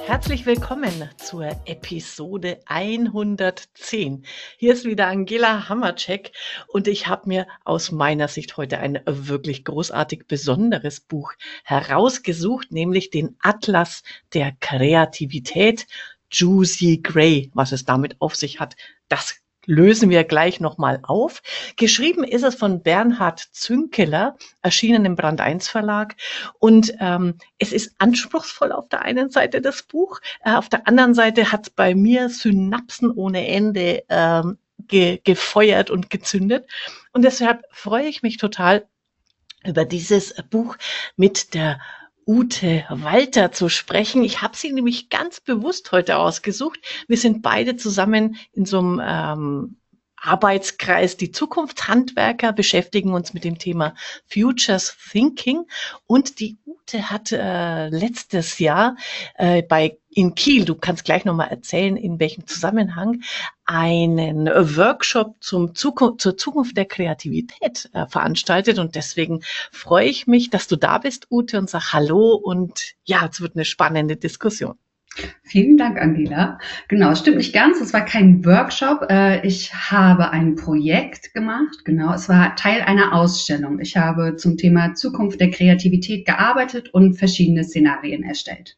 Herzlich willkommen zur Episode 110. Hier ist wieder Angela Hammercheck und ich habe mir aus meiner Sicht heute ein wirklich großartig besonderes Buch herausgesucht, nämlich den Atlas der Kreativität, Juicy Grey. Was es damit auf sich hat, das lösen wir gleich nochmal auf. Geschrieben ist es von Bernhard Zünkeler, erschienen im Brand 1 Verlag. Und es ist anspruchsvoll auf der einen Seite das Buch, auf der anderen Seite hat es bei mir Synapsen ohne Ende gefeuert und gezündet. Und deshalb freue ich mich total, über dieses Buch mit der Ute Walter zu sprechen. Ich habe sie nämlich ganz bewusst heute ausgesucht. Wir sind beide zusammen in so einem Arbeitskreis, die Zukunftshandwerker, beschäftigen uns mit dem Thema Futures Thinking. Und die Ute hat letztes Jahr in Kiel, du kannst gleich nochmal erzählen, in welchem Zusammenhang, einen Workshop zur Zukunft der Kreativität veranstaltet. Und deswegen freue ich mich, dass du da bist, Ute, und sag Hallo. Und ja, es wird eine spannende Diskussion. Vielen Dank, Angela. Genau, es stimmt nicht ganz. Es war kein Workshop. Ich habe ein Projekt gemacht. Genau, es war Teil einer Ausstellung. Ich habe zum Thema Zukunft der Kreativität gearbeitet und verschiedene Szenarien erstellt.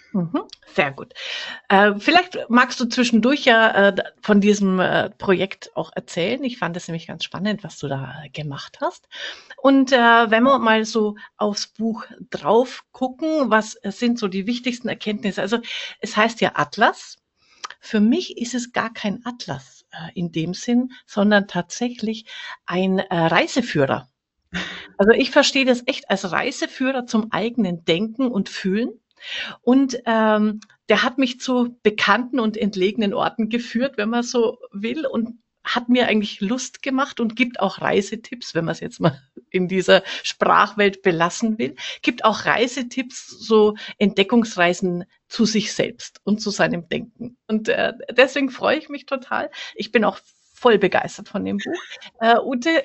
Sehr gut. Vielleicht magst du zwischendurch ja von diesem Projekt auch erzählen. Ich fand es nämlich ganz spannend, was du da gemacht hast. Und wenn wir mal so aufs Buch drauf gucken, was sind so die wichtigsten Erkenntnisse? Also es heißt ja Atlas. Für mich ist es gar kein Atlas in dem Sinn, sondern tatsächlich ein Reiseführer. Also ich verstehe das echt als Reiseführer zum eigenen Denken und Fühlen. Und der hat mich zu bekannten und entlegenen Orten geführt, wenn man so will, und hat mir eigentlich Lust gemacht und gibt auch Reisetipps, wenn man es jetzt mal in dieser Sprachwelt belassen will, gibt auch Reisetipps, so Entdeckungsreisen zu sich selbst und zu seinem Denken. Und deswegen freue ich mich total. Ich bin auch voll begeistert von dem Buch, Ute.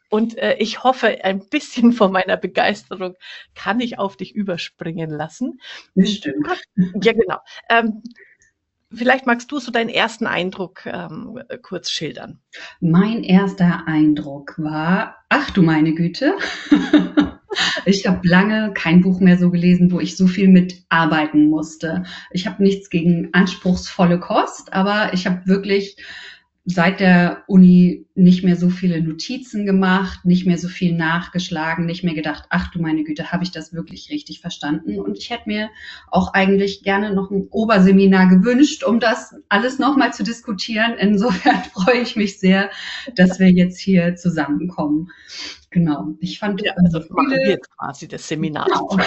Ich hoffe, ein bisschen von meiner Begeisterung kann ich auf dich überspringen lassen. Bestimmt. Ja, genau. Vielleicht magst du so deinen ersten Eindruck kurz schildern. Mein erster Eindruck war, ach du meine Güte, ich habe lange kein Buch mehr so gelesen, wo ich so viel mitarbeiten musste. Ich habe nichts gegen anspruchsvolle Kost, aber ich habe wirklich seit der Uni nicht mehr so viele Notizen gemacht, nicht mehr so viel nachgeschlagen, nicht mehr gedacht, ach du meine Güte, habe ich das wirklich richtig verstanden? Und ich hätte mir auch eigentlich gerne noch ein Oberseminar gewünscht, um das alles nochmal zu diskutieren. Insofern freue ich mich sehr, dass wir jetzt hier zusammenkommen. Genau. Ich fand ja, also machen wir jetzt quasi das Seminar.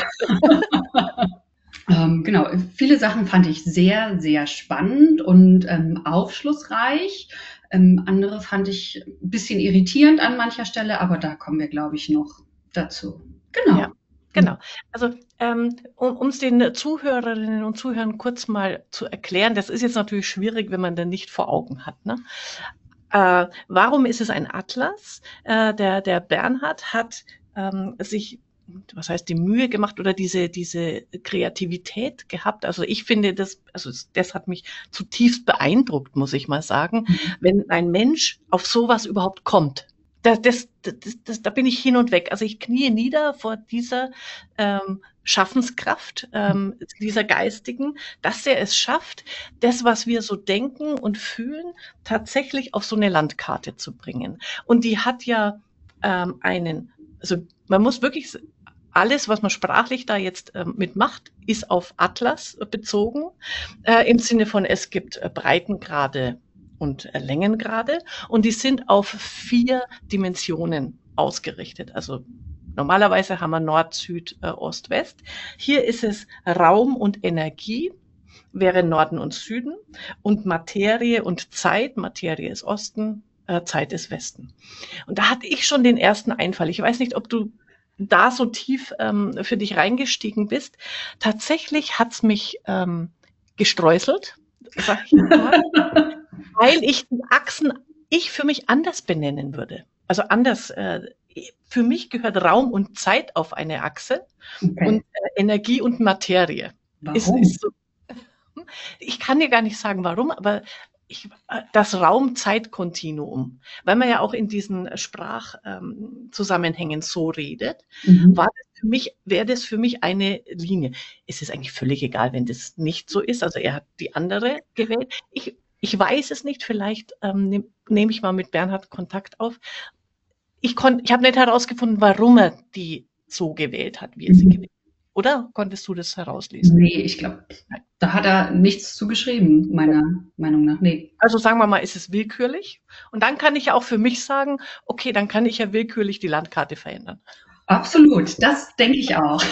Genau, viele Sachen fand ich sehr, sehr spannend und aufschlussreich. Andere fand ich ein bisschen irritierend an mancher Stelle, aber da kommen wir, glaube ich, noch dazu. Genau. Ja, genau. Also um es den Zuhörerinnen und Zuhörern kurz mal zu erklären, das ist jetzt natürlich schwierig, wenn man den nicht vor Augen hat. Ne? Warum ist es ein Atlas? Der Bernhard hat sich, was heißt die Mühe gemacht oder diese Kreativität gehabt. Also ich finde das hat mich zutiefst beeindruckt, muss ich mal sagen, wenn ein Mensch auf sowas überhaupt kommt. Da bin ich hin und weg. Also ich knie nieder vor dieser Schaffenskraft, dieser geistigen, dass er es schafft, das, was wir so denken und fühlen, tatsächlich auf so eine Landkarte zu bringen. Und die hat ja also man muss wirklich alles, was man sprachlich da jetzt mitmacht, ist auf Atlas bezogen, im Sinne von, es gibt Breitengrade und Längengrade und die sind auf 4 Dimensionen ausgerichtet. Also normalerweise haben wir Nord, Süd, Ost, West. Hier ist es Raum und Energie, wäre Norden und Süden, und Materie und Zeit. Materie ist Osten, Zeit ist Westen. Und da hatte ich schon den ersten Einfall. Ich weiß nicht, ob du da so tief für dich reingestiegen bist. Tatsächlich hat's mich gestreuselt, sag ich mal, weil ich die Achsen für mich anders benennen würde. Also anders. Für mich gehört Raum und Zeit auf eine Achse und Energie und Materie. Warum? Ist so. Ich kann dir gar nicht sagen, warum, aber das Raum-Zeit-Kontinuum, weil man ja auch in diesen Sprachzusammenhängen so redet, Mhm. wäre das für mich eine Linie. Es ist eigentlich völlig egal, wenn das nicht so ist. Also er hat die andere gewählt. Ich weiß es nicht. Vielleicht nehme ich mal mit Bernhard Kontakt auf. Ich habe nicht herausgefunden, warum er die so gewählt hat, wie er sie Mhm. gewählt hat. Oder konntest du das herauslesen? Nee, ich glaube, da hat er nichts zu geschrieben, meiner Meinung nach. Nee. Also sagen wir mal, ist es willkürlich? Und dann kann ich ja auch für mich sagen, okay, dann kann ich ja willkürlich die Landkarte verändern. Absolut, das denke ich auch.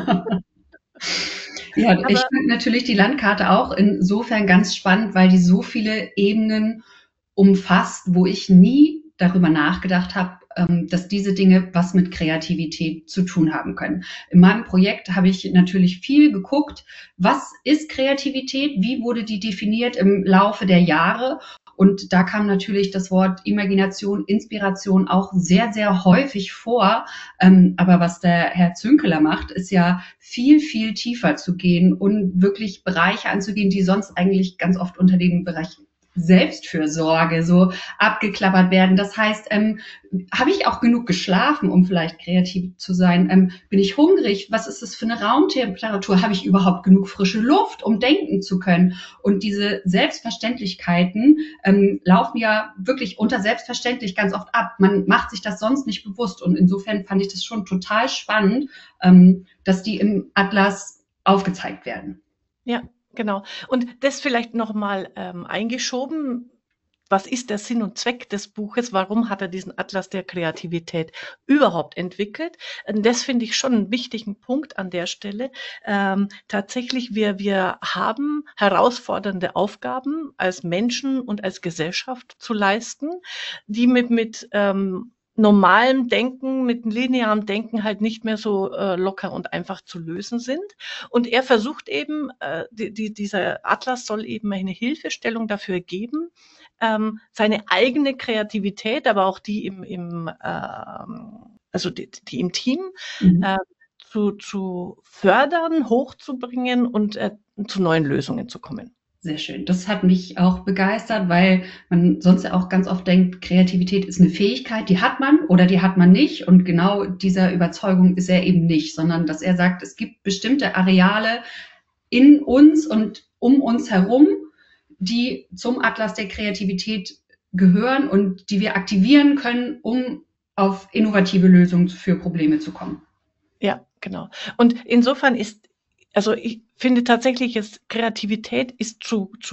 Ja, ich Aber finde natürlich die Landkarte auch insofern ganz spannend, weil die so viele Ebenen umfasst, wo ich nie darüber nachgedacht habe, dass diese Dinge was mit Kreativität zu tun haben können. In meinem Projekt habe ich natürlich viel geguckt, was ist Kreativität, wie wurde die definiert im Laufe der Jahre. Und da kam natürlich das Wort Imagination, Inspiration auch sehr, sehr häufig vor. Aber was der Herr Zünkeler macht, ist ja viel, viel tiefer zu gehen und wirklich Bereiche anzugehen, die sonst eigentlich ganz oft unter dem Bereich Selbstfürsorge so abgeklappert werden. Das heißt, habe ich auch genug geschlafen, um vielleicht kreativ zu sein? Bin ich hungrig? Was ist das für eine Raumtemperatur? Habe ich überhaupt genug frische Luft, um denken zu können? Und diese Selbstverständlichkeiten laufen ja wirklich unter selbstverständlich ganz oft ab. Man macht sich das sonst nicht bewusst. Und insofern fand ich das schon total spannend, dass die im Atlas aufgezeigt werden. ja, genau. Und das vielleicht noch mal eingeschoben. Was ist der Sinn und Zweck des Buches? Warum hat er diesen Atlas der Kreativität überhaupt entwickelt? Das finde ich schon einen wichtigen Punkt an der Stelle. Tatsächlich, wir haben herausfordernde Aufgaben als Menschen und als Gesellschaft zu leisten, die mit normalem Denken, mit linearem Denken halt nicht mehr so locker und einfach zu lösen sind. Und er versucht eben, dieser Atlas soll eben eine Hilfestellung dafür geben, seine eigene Kreativität, aber auch die also die im Team Mhm. äh, zu fördern, hochzubringen und zu neuen Lösungen zu kommen. Sehr schön. Das hat mich auch begeistert, weil man sonst ja auch ganz oft denkt, Kreativität ist eine Fähigkeit, die hat man oder die hat man nicht. Und genau dieser Überzeugung ist er eben nicht, sondern dass er sagt, es gibt bestimmte Areale in uns und um uns herum, die zum Atlas der Kreativität gehören und die wir aktivieren können, um auf innovative Lösungen für Probleme zu kommen. Ja, genau. Und insofern also ich finde tatsächlich, Kreativität ist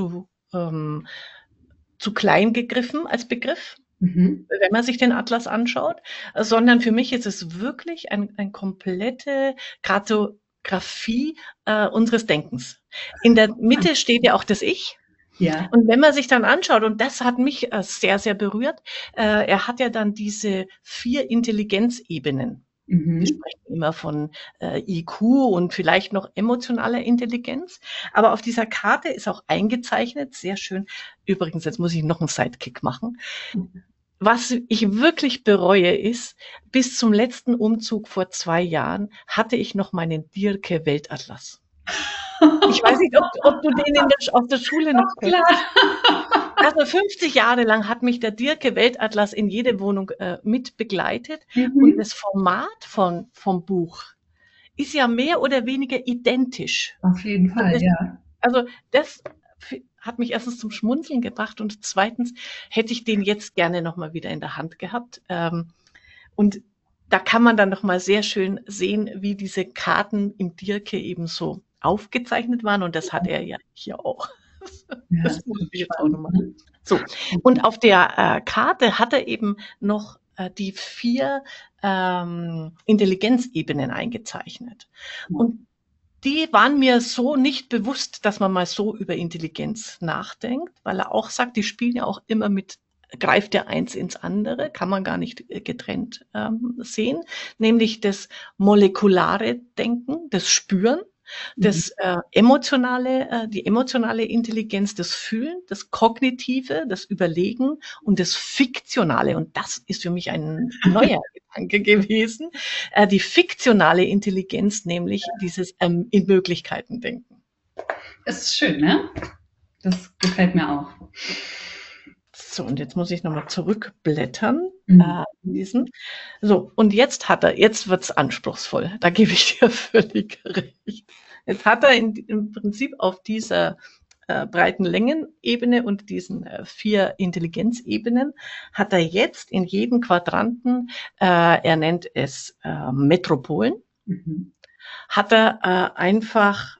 zu klein gegriffen als Begriff, Mhm. wenn man sich den Atlas anschaut, sondern für mich ist es wirklich ein komplette Kartografie unseres Denkens. In der Mitte steht ja auch das Ich. Ja. Und wenn man sich dann anschaut, und das hat mich sehr, sehr berührt, er hat ja dann diese 4 Intelligenzebenen. Wir Mhm. sprechen immer von IQ und vielleicht noch emotionaler Intelligenz. Aber auf dieser Karte ist auch eingezeichnet, sehr schön. Übrigens, jetzt muss ich noch einen Sidekick machen. Was ich wirklich bereue ist, bis zum letzten Umzug vor 2 Jahren hatte ich noch meinen Dierke Weltatlas. Ich weiß nicht, ob du den aus der Schule noch Doch, kennst. klar. Also 50 Jahre lang hat mich der Dierke Weltatlas in jede Wohnung mit begleitet und Mhm. das Format vom Buch ist ja mehr oder weniger identisch. Auf jeden Und Fall, ja. das hat mich erstens zum Schmunzeln gebracht und zweitens hätte ich den jetzt gerne nochmal wieder in der Hand gehabt. Und da kann man dann nochmal sehr schön sehen, wie diese Karten im Dierke eben so aufgezeichnet waren und das hat er ja hier auch. Ja, Das ist muss ich jetzt auch spannend, nochmal. ne? So, und auf der Karte hat er eben noch die 4 Intelligenzebenen eingezeichnet. Und die waren mir so nicht bewusst, dass man mal so über Intelligenz nachdenkt, weil er auch sagt, die spielen ja auch immer mit, greift ja eins ins andere, kann man gar nicht getrennt sehen, nämlich das molekulare Denken, das Spüren, Mhm. die emotionale Intelligenz, das Fühlen, das Kognitive, das Überlegen und das Fiktionale. Und das ist für mich ein neuer Gedanke gewesen. Die fiktionale Intelligenz, nämlich dieses in Möglichkeiten denken. Es ist schön, ne? Das gefällt mir auch. So, und jetzt muss ich nochmal zurückblättern. Mhm. Lesen. So, und jetzt wird's anspruchsvoll. Da gebe ich dir völlig recht. Jetzt hat er im Prinzip auf dieser breiten Längenebene und diesen 4 Intelligenzebenen hat er jetzt in jedem Quadranten, er nennt es Metropolen, Mhm. hat er einfach,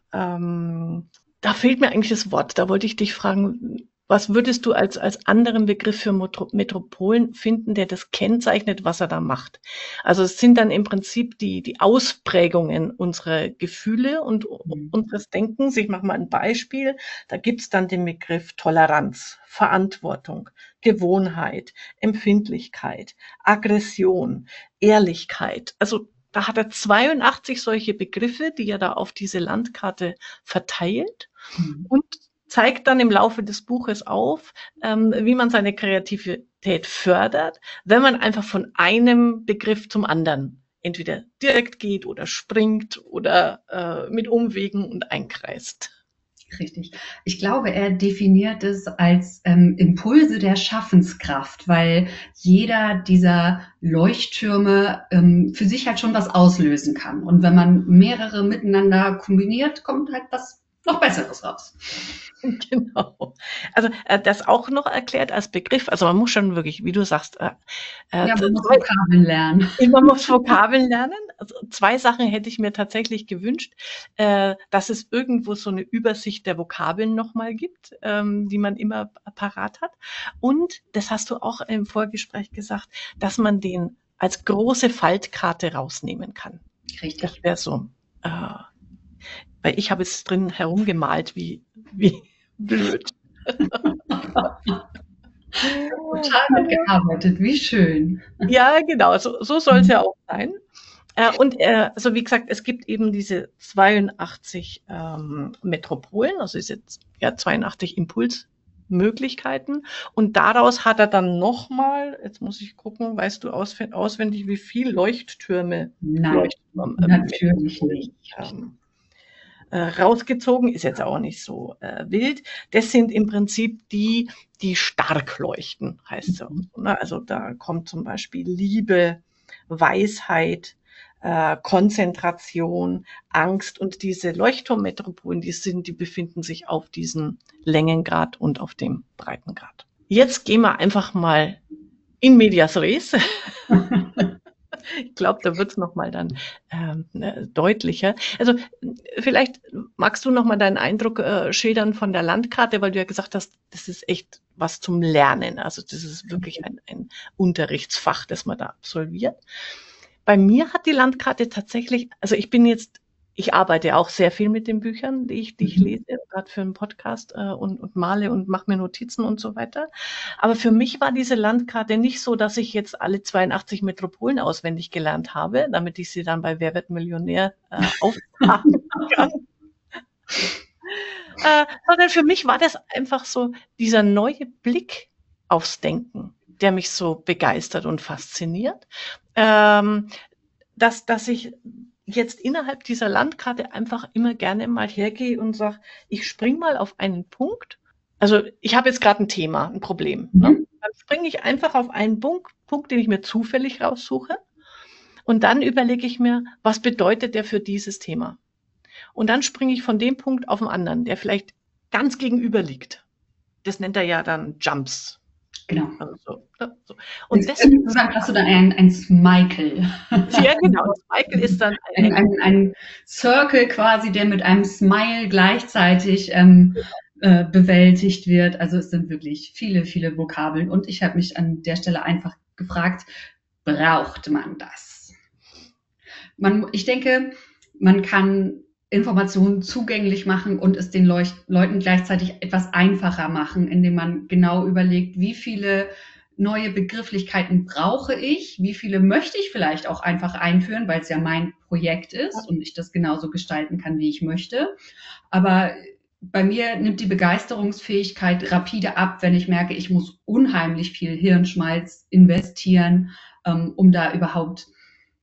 da fehlt mir eigentlich das Wort, da wollte ich dich fragen, was würdest du als anderen Begriff für Metropolen finden, der das kennzeichnet, was er da macht? Also es sind dann im Prinzip die Ausprägungen unserer Gefühle und Mhm. unseres Denkens. Ich mache mal ein Beispiel. Da gibt's dann den Begriff Toleranz, Verantwortung, Gewohnheit, Empfindlichkeit, Aggression, Ehrlichkeit. Also da hat er 82 solche Begriffe, die er da auf diese Landkarte verteilt Mhm. und zeigt dann im Laufe des Buches auf, wie man seine Kreativität fördert, wenn man einfach von einem Begriff zum anderen entweder direkt geht oder springt oder mit Umwegen und einkreist. Richtig. Ich glaube, er definiert es als Impulse der Schaffenskraft, weil jeder dieser Leuchttürme für sich halt schon was auslösen kann. Und wenn man mehrere miteinander kombiniert, kommt halt was noch Besseres raus. Genau. Also das auch noch erklärt als Begriff. Also man muss schon wirklich, wie du sagst, Ja, man muss zwei, Vokabeln lernen. man muss Vokabeln lernen. Also 2 Sachen hätte ich mir tatsächlich gewünscht, dass es irgendwo so eine Übersicht der Vokabeln noch mal gibt, die man immer parat hat. Und das hast du auch im Vorgespräch gesagt, dass man den als große Faltkarte rausnehmen kann. Das Richtig. wäre so, weil ich habe jetzt drin herumgemalt wie blöd. Total mitgearbeitet. Wie schön. Ja, genau, so soll es ja auch sein. Und also wie gesagt, es gibt eben diese 82 Metropolen, also ist jetzt ja 82 Impulsmöglichkeiten. Und daraus hat er dann nochmal, jetzt muss ich gucken, weißt du auswendig, wie viel Leuchttürme, Nein, natürlich Leuchtturmmetropolen nicht. rausgezogen, ist jetzt auch nicht so wild. Das sind im Prinzip die stark leuchten, heißt es auch. Ne? Also da kommt zum Beispiel Liebe, Weisheit, Konzentration, Angst und diese Leuchtturmmetropolen, die befinden sich auf diesem Längengrad und auf dem Breitengrad. Jetzt gehen wir einfach mal in medias res. Ich glaube, da wird's noch mal dann deutlicher. Also vielleicht magst du noch mal deinen Eindruck schildern von der Landkarte, weil du ja gesagt hast, das ist echt was zum Lernen. Also das ist wirklich ein Unterrichtsfach, das man da absolviert. Bei mir hat die Landkarte tatsächlich, also ich arbeite auch sehr viel mit den Büchern, die ich lese, gerade für einen Podcast und male und mache mir Notizen und so weiter. Aber für mich war diese Landkarte nicht so, dass ich jetzt alle 82 Metropolen auswendig gelernt habe, damit ich sie dann bei Wer wird Millionär auftragen kann. Sondern für mich war das einfach so dieser neue Blick aufs Denken, der mich so begeistert und fasziniert, dass ich jetzt innerhalb dieser Landkarte einfach immer gerne mal hergehe und sage, ich spring mal auf einen Punkt. Also ich habe jetzt gerade ein Thema, ein Problem. Ne? Dann springe ich einfach auf einen Punkt, den ich mir zufällig raussuche. Und dann überlege ich mir, was bedeutet der für dieses Thema? Und dann springe ich von dem Punkt auf den anderen, der vielleicht ganz gegenüber liegt. Das nennt er ja dann Jumps. Genau. Also so. Und insgesamt hast du dann ein Smicle. Ja, genau. Das Smicle ist dann ein Circle quasi, der mit einem Smile gleichzeitig bewältigt wird. Also es sind wirklich viele, viele Vokabeln. Und ich habe mich an der Stelle einfach gefragt, braucht man das? Ich denke, man kann Informationen zugänglich machen und es den Leuten gleichzeitig etwas einfacher machen, indem man genau überlegt, wie viele neue Begrifflichkeiten brauche ich, wie viele möchte ich vielleicht auch einfach einführen, weil es ja mein Projekt ist und ich das genauso gestalten kann, wie ich möchte. Aber bei mir nimmt die Begeisterungsfähigkeit rapide ab, wenn ich merke, ich muss unheimlich viel Hirnschmalz investieren, um da überhaupt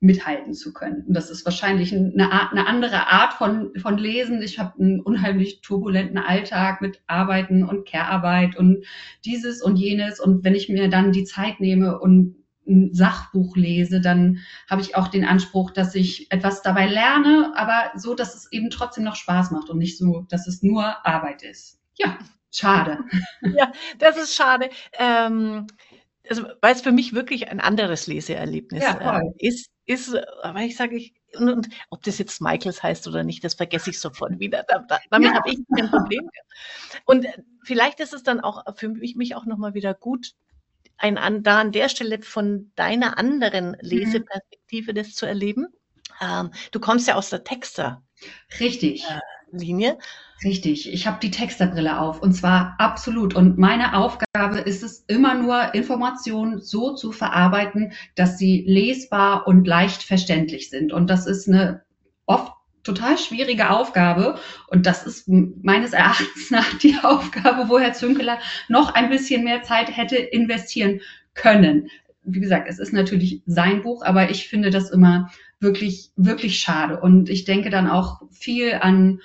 mithalten zu können. Und das ist wahrscheinlich eine andere Art von Lesen. Ich habe einen unheimlich turbulenten Alltag mit Arbeiten und Care-Arbeit und dieses und jenes. Und wenn ich mir dann die Zeit nehme und ein Sachbuch lese, dann habe ich auch den Anspruch, dass ich etwas dabei lerne, aber so, dass es eben trotzdem noch Spaß macht und nicht so, dass es nur Arbeit ist. Ja, schade. Ja, das ist schade. Also, weil es für mich wirklich ein anderes Leseerlebnis Ja, toll. aber ich sage, und ob das jetzt Michaels heißt oder nicht, das vergesse ich sofort wieder. Damit Ja, habe ich kein Problem. Und vielleicht ist es dann auch für mich auch nochmal wieder gut, da an der Stelle von deiner anderen Leseperspektive das zu erleben. Du kommst ja aus der Texter-Linie. richtig. Richtig, ich habe die Texterbrille auf und zwar absolut. Und meine Aufgabe ist es immer nur, Informationen so zu verarbeiten, dass sie lesbar und leicht verständlich sind. Und das ist eine oft total schwierige Aufgabe. Und das ist meines Erachtens nach die Aufgabe, wo Herr Zünkeler noch ein bisschen mehr Zeit hätte investieren können. Wie gesagt, es ist natürlich sein Buch, aber ich finde das immer wirklich, wirklich schade. Und ich denke dann auch viel an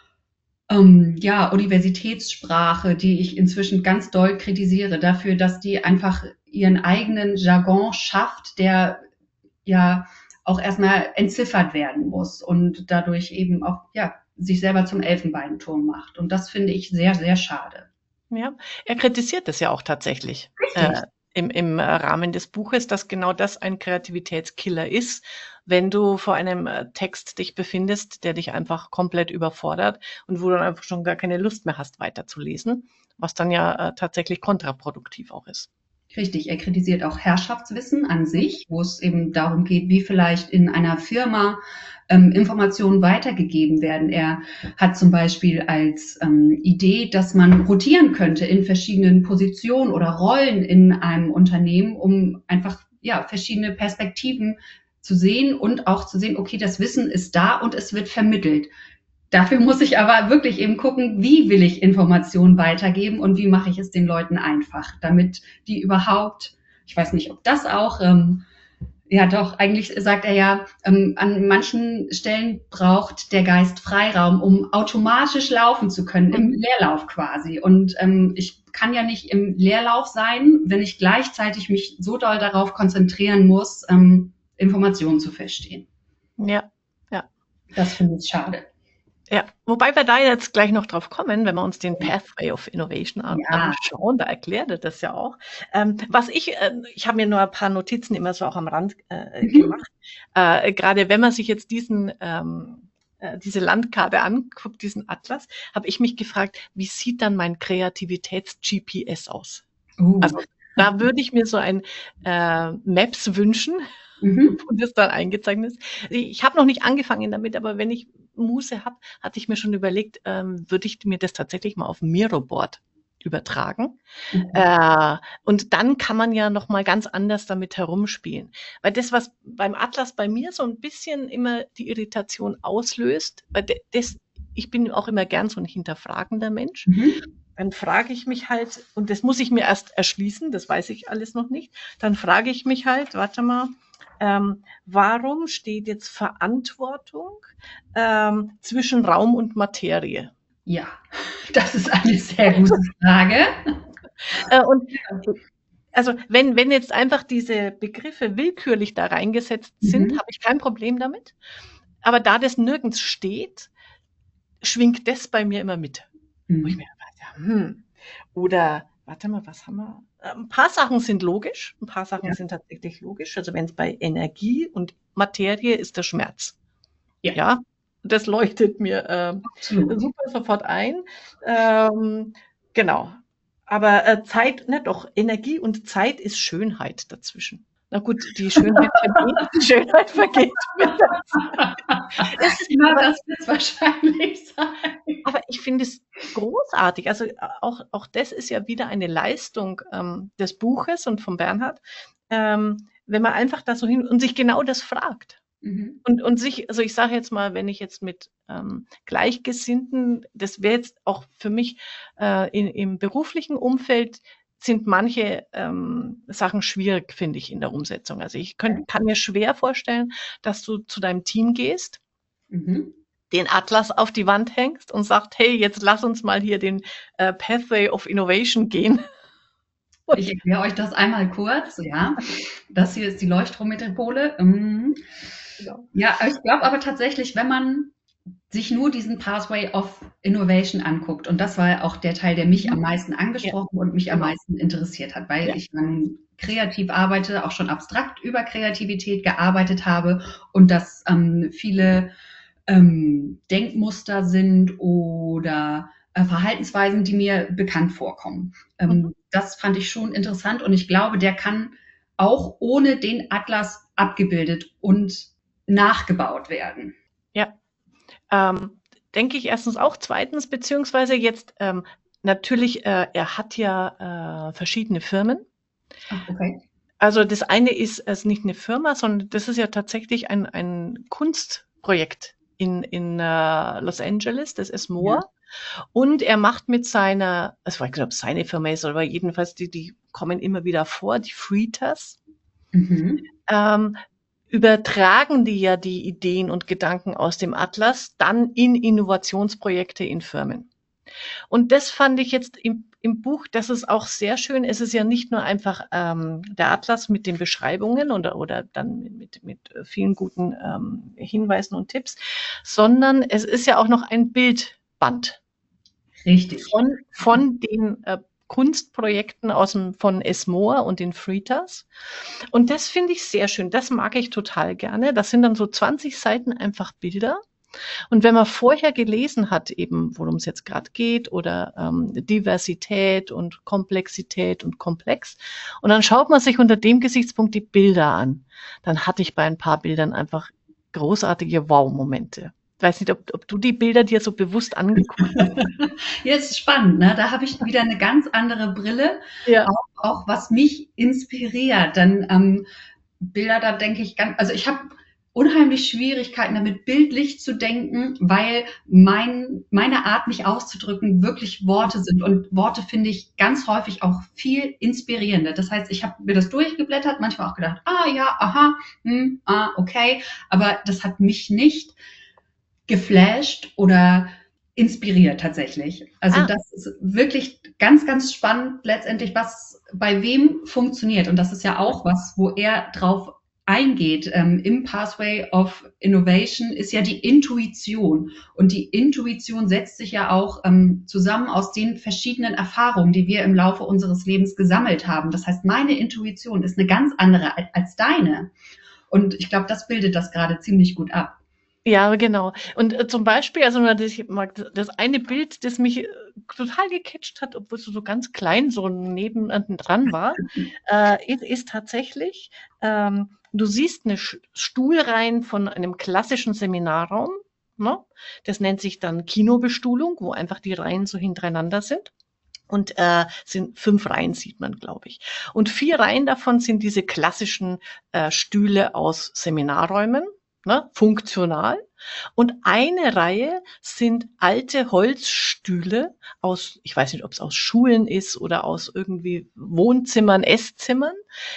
Universitätssprache, die ich inzwischen ganz doll kritisiere, dafür, dass die einfach ihren eigenen Jargon schafft, der ja auch erstmal entziffert werden muss und dadurch eben auch sich selber zum Elfenbeinturm macht. Und das finde ich sehr, sehr schade. Ja, er kritisiert es ja auch tatsächlich. Richtig. Im Rahmen des Buches, dass genau das ein Kreativitätskiller ist, wenn du vor einem Text dich befindest, der dich einfach komplett überfordert und wo du dann einfach schon gar keine Lust mehr hast, weiterzulesen, was dann ja tatsächlich kontraproduktiv auch ist. Richtig, er kritisiert auch Herrschaftswissen an sich, wo es eben darum geht, wie vielleicht in einer Firma Informationen weitergegeben werden. Er hat zum Beispiel als Idee, dass man rotieren könnte in verschiedenen Positionen oder Rollen in einem Unternehmen, um einfach verschiedene Perspektiven zu sehen und auch zu sehen, okay, das Wissen ist da und es wird vermittelt. Dafür muss ich aber wirklich eben gucken, wie will ich Informationen weitergeben und wie mache ich es den Leuten einfach, damit die überhaupt, ich weiß nicht, ob das auch, doch, eigentlich sagt er ja, an manchen Stellen braucht der Geist Freiraum, um automatisch laufen zu können, im Leerlauf quasi. Und ich kann ja nicht im Leerlauf sein, wenn ich gleichzeitig mich so doll darauf konzentrieren muss, Informationen zu verstehen. Ja, ja. Das finde ich schade. Ja, wobei wir da jetzt gleich noch drauf kommen, wenn wir uns den Pathway of Innovation anschauen, da erklärt er das ja auch. Ich habe mir nur ein paar Notizen immer so auch am Rand gemacht. Gerade wenn man sich jetzt diese Landkarte anguckt, diesen Atlas, habe ich mich gefragt, wie sieht dann mein Kreativitäts-GPS aus? Also da würde ich mir so ein Maps wünschen, wo das dann eingezeichnet ist. Ich habe noch nicht angefangen damit, aber wenn ich Muße habe, hatte ich mir schon überlegt, würde ich mir das tatsächlich mal auf Miroboard übertragen. Und dann kann man ja noch mal ganz anders damit herumspielen. Weil das, was beim Atlas bei mir so ein bisschen immer die Irritation auslöst, weil ich bin auch immer gern so ein hinterfragender Mensch. Dann frage ich mich halt, und das muss ich mir erst erschließen, das weiß ich alles noch nicht, dann frage ich mich halt, warte mal, warum steht jetzt Verantwortung zwischen Raum und Materie? Ja, das ist eine sehr gute Frage. Also wenn jetzt einfach diese Begriffe willkürlich da reingesetzt sind, habe ich kein Problem damit. Aber da das nirgends steht, schwingt das bei mir immer mit. Wo ich mir dachte, oder warte mal, was haben wir? Ein paar Sachen sind logisch, ein paar Sachen sind tatsächlich logisch. Also wenn es bei Energie und Materie ist der Schmerz. Ja, das leuchtet mir super sofort ein. Genau. Aber Energie und Zeit ist Schönheit dazwischen. Na gut, die Schönheit vergeht mit der Zeit. Das wird es wahrscheinlich sein. Aber ich finde es großartig. Also auch das ist ja wieder eine Leistung des Buches und von Bernhard, wenn man einfach da so hin und sich genau das fragt. Und sich, also ich sage jetzt mal, wenn ich jetzt mit Gleichgesinnten, das wäre jetzt auch für mich im beruflichen Umfeld sind manche Sachen schwierig, finde ich, in der Umsetzung. Also ich kann mir schwer vorstellen, dass du zu deinem Team gehst, Mhm. den Atlas auf die Wand hängst und sagst, hey, jetzt lass uns mal hier den Pathway of Innovation gehen. Ich erkläre euch das einmal kurz, ja. Das hier ist die Leuchtturmmetropole. Genau. Ja, ich glaube aber tatsächlich, wenn man sich nur diesen Pathway of Innovation anguckt, und das war auch der Teil, der mich am meisten angesprochen und mich am Genau. meisten interessiert hat, weil Ja. ich dann kreativ arbeite, auch schon abstrakt über Kreativität gearbeitet habe und dass viele Denkmuster sind oder Verhaltensweisen, die mir bekannt vorkommen. Das fand ich schon interessant und ich glaube, der kann auch ohne den Atlas abgebildet und nachgebaut werden. Ja, denke ich erstens auch. Zweitens, beziehungsweise jetzt natürlich, er hat ja verschiedene Firmen. Ach, okay. Also das eine ist also nicht eine Firma, sondern das ist ja tatsächlich ein Kunstprojekt in Los Angeles, das ist Ja. Moore. Und er macht mit seiner, also ich weiß nicht, ob es seine Firma ist, aber jedenfalls die kommen immer wieder vor, die Freeters. Mhm. Übertragen die ja die Ideen und Gedanken aus dem Atlas dann in Innovationsprojekte in Firmen. Und das fand ich jetzt im Buch, das ist auch sehr schön. Es ist ja nicht nur einfach der Atlas mit den Beschreibungen oder dann mit vielen guten Hinweisen und Tipps, sondern es ist ja auch noch ein Bildband. Richtig. Von den Kunstprojekten von Esmoor und den Freeters. Und das finde ich sehr schön. Das mag ich total gerne. Das sind dann so 20 Seiten einfach Bilder. Und wenn man vorher gelesen hat, eben worum es jetzt gerade geht oder Diversität und Komplexität und komplex, und dann schaut man sich unter dem Gesichtspunkt die Bilder an, dann hatte ich bei ein paar Bildern einfach großartige Wow-Momente. Ich weiß nicht, ob du die Bilder dir so bewusst angeguckt hast. Ja, es ist spannend, ne? Da habe ich wieder eine ganz andere Brille, Ja. auch was mich inspiriert. Dann Bilder, da denke ich also ich habe unheimlich Schwierigkeiten damit, bildlich zu denken, weil meine Art, mich auszudrücken, wirklich Worte sind. Und Worte finde ich ganz häufig auch viel inspirierender. Das heißt, ich habe mir das durchgeblättert, manchmal auch gedacht, ja, aha, okay. Aber das hat mich nicht geflasht oder inspiriert tatsächlich. Also das ist wirklich ganz, ganz spannend letztendlich, was bei wem funktioniert. Und das ist ja auch was, wo er drauf eingeht. Im Pathway of Innovation ist ja die Intuition. Und die Intuition setzt sich ja auch zusammen aus den verschiedenen Erfahrungen, die wir im Laufe unseres Lebens gesammelt haben. Das heißt, meine Intuition ist eine ganz andere als deine. Und ich glaube, das bildet das gerade ziemlich gut ab. Ja, genau. Und zum Beispiel, also das eine Bild, das mich total gecatcht hat, obwohl es so ganz klein so dran war, ist tatsächlich, du siehst eine Stuhlreihen von einem klassischen Seminarraum, ne? Das nennt sich dann Kinobestuhlung, wo einfach die Reihen so hintereinander sind. Und sind 5 Reihen, sieht man, glaube ich. Und 4 Reihen davon sind diese klassischen Stühle aus Seminarräumen, ne, funktional. Und eine Reihe sind alte Holzstühle aus, ich weiß nicht, ob es aus Schulen ist oder aus irgendwie Wohnzimmern, Esszimmern,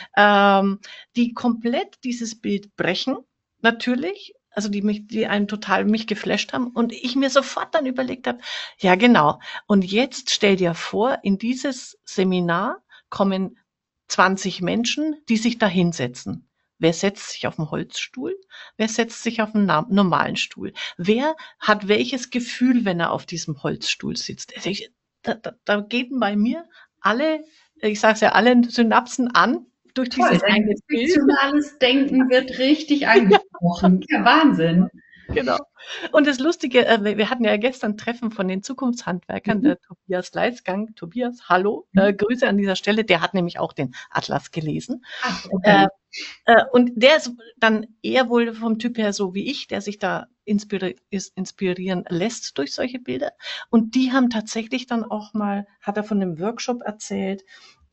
die komplett dieses Bild brechen, natürlich. Also die einen total mich geflasht haben und ich mir sofort dann überlegt habe, ja genau. Und jetzt stell dir vor, in dieses Seminar kommen 20 Menschen, die sich da hinsetzen. Wer setzt sich auf einen Holzstuhl? Wer setzt sich auf einen normalen Stuhl? Wer hat welches Gefühl, wenn er auf diesem Holzstuhl sitzt? Also da gehen bei mir alle, ich sage es ja, alle Synapsen an durch Toll, dieses dein eine Bild. fiktionales Denken wird richtig angesprochen. Ja, Wahnsinn. Genau. Und das Lustige, wir hatten ja gestern ein Treffen von den Zukunftshandwerkern, der Tobias Leitzgang. Tobias, hallo, Grüße an dieser Stelle. Der hat nämlich auch den Atlas gelesen. Ach, okay. Und der ist dann eher wohl vom Typ her so wie ich, der sich da inspirieren lässt durch solche Bilder. Und die haben tatsächlich dann auch mal, hat er von einem Workshop erzählt,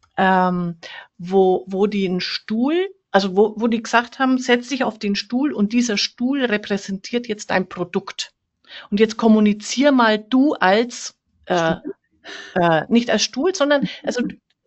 wo die einen Stuhl, also wo die gesagt haben, setz dich auf den Stuhl und dieser Stuhl repräsentiert jetzt dein Produkt. Und jetzt kommunizier mal du als, nicht als Stuhl, sondern, also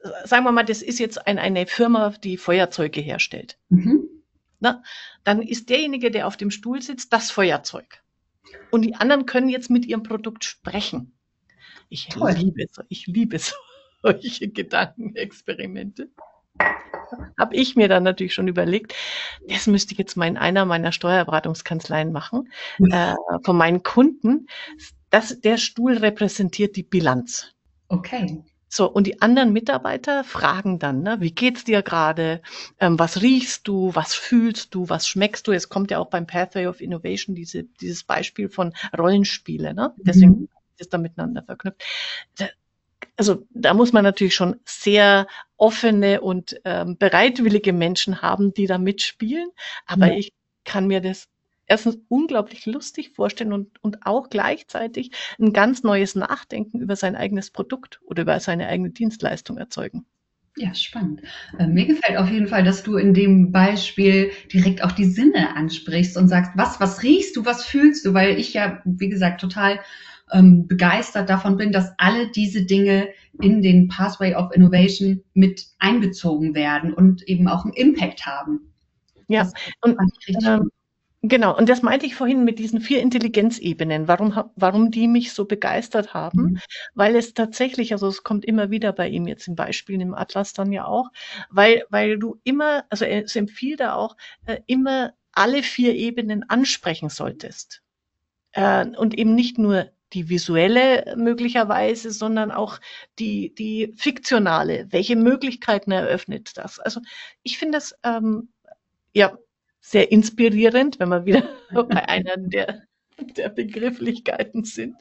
sagen wir mal, das ist jetzt eine Firma, die Feuerzeuge herstellt. Mhm. Na, dann ist derjenige, der auf dem Stuhl sitzt, das Feuerzeug. Und die anderen können jetzt mit ihrem Produkt sprechen. Toll. Ich liebe solche Gedankenexperimente. Habe ich mir dann natürlich schon überlegt, das müsste ich jetzt mal in einer meiner Steuerberatungskanzleien machen, von meinen Kunden. Der Stuhl repräsentiert die Bilanz. Okay. So, und die anderen Mitarbeiter fragen dann, ne, wie geht's dir gerade? Was riechst du? Was fühlst du? Was schmeckst du? Es kommt ja auch beim Pathway of Innovation dieses Beispiel von Rollenspiele, ne? Deswegen ist da miteinander verknüpft. Also da muss man natürlich schon sehr offene und bereitwillige Menschen haben, die da mitspielen. Aber ich kann mir das erstens unglaublich lustig vorstellen und auch gleichzeitig ein ganz neues Nachdenken über sein eigenes Produkt oder über seine eigene Dienstleistung erzeugen. Ja, spannend. Mir gefällt auf jeden Fall, dass du in dem Beispiel direkt auch die Sinne ansprichst und sagst, was riechst du, was fühlst du? Weil ich ja, wie gesagt, total begeistert davon bin, dass alle diese Dinge in den Pathway of Innovation mit einbezogen werden und eben auch einen Impact haben. Ja, Das und fand ich richtig gut. genau, und das meinte ich vorhin mit diesen 4 Intelligenzebenen, warum die mich so begeistert haben, weil es tatsächlich, also es kommt immer wieder bei ihm jetzt im Beispiel, im Atlas dann ja auch, weil du immer, also es empfiehlt da auch, immer alle 4 Ebenen ansprechen solltest. Und eben nicht nur die visuelle möglicherweise, sondern auch die fiktionale. Welche Möglichkeiten eröffnet das? Also ich finde das ja sehr inspirierend, wenn wir wieder bei einer der Begrifflichkeiten sind.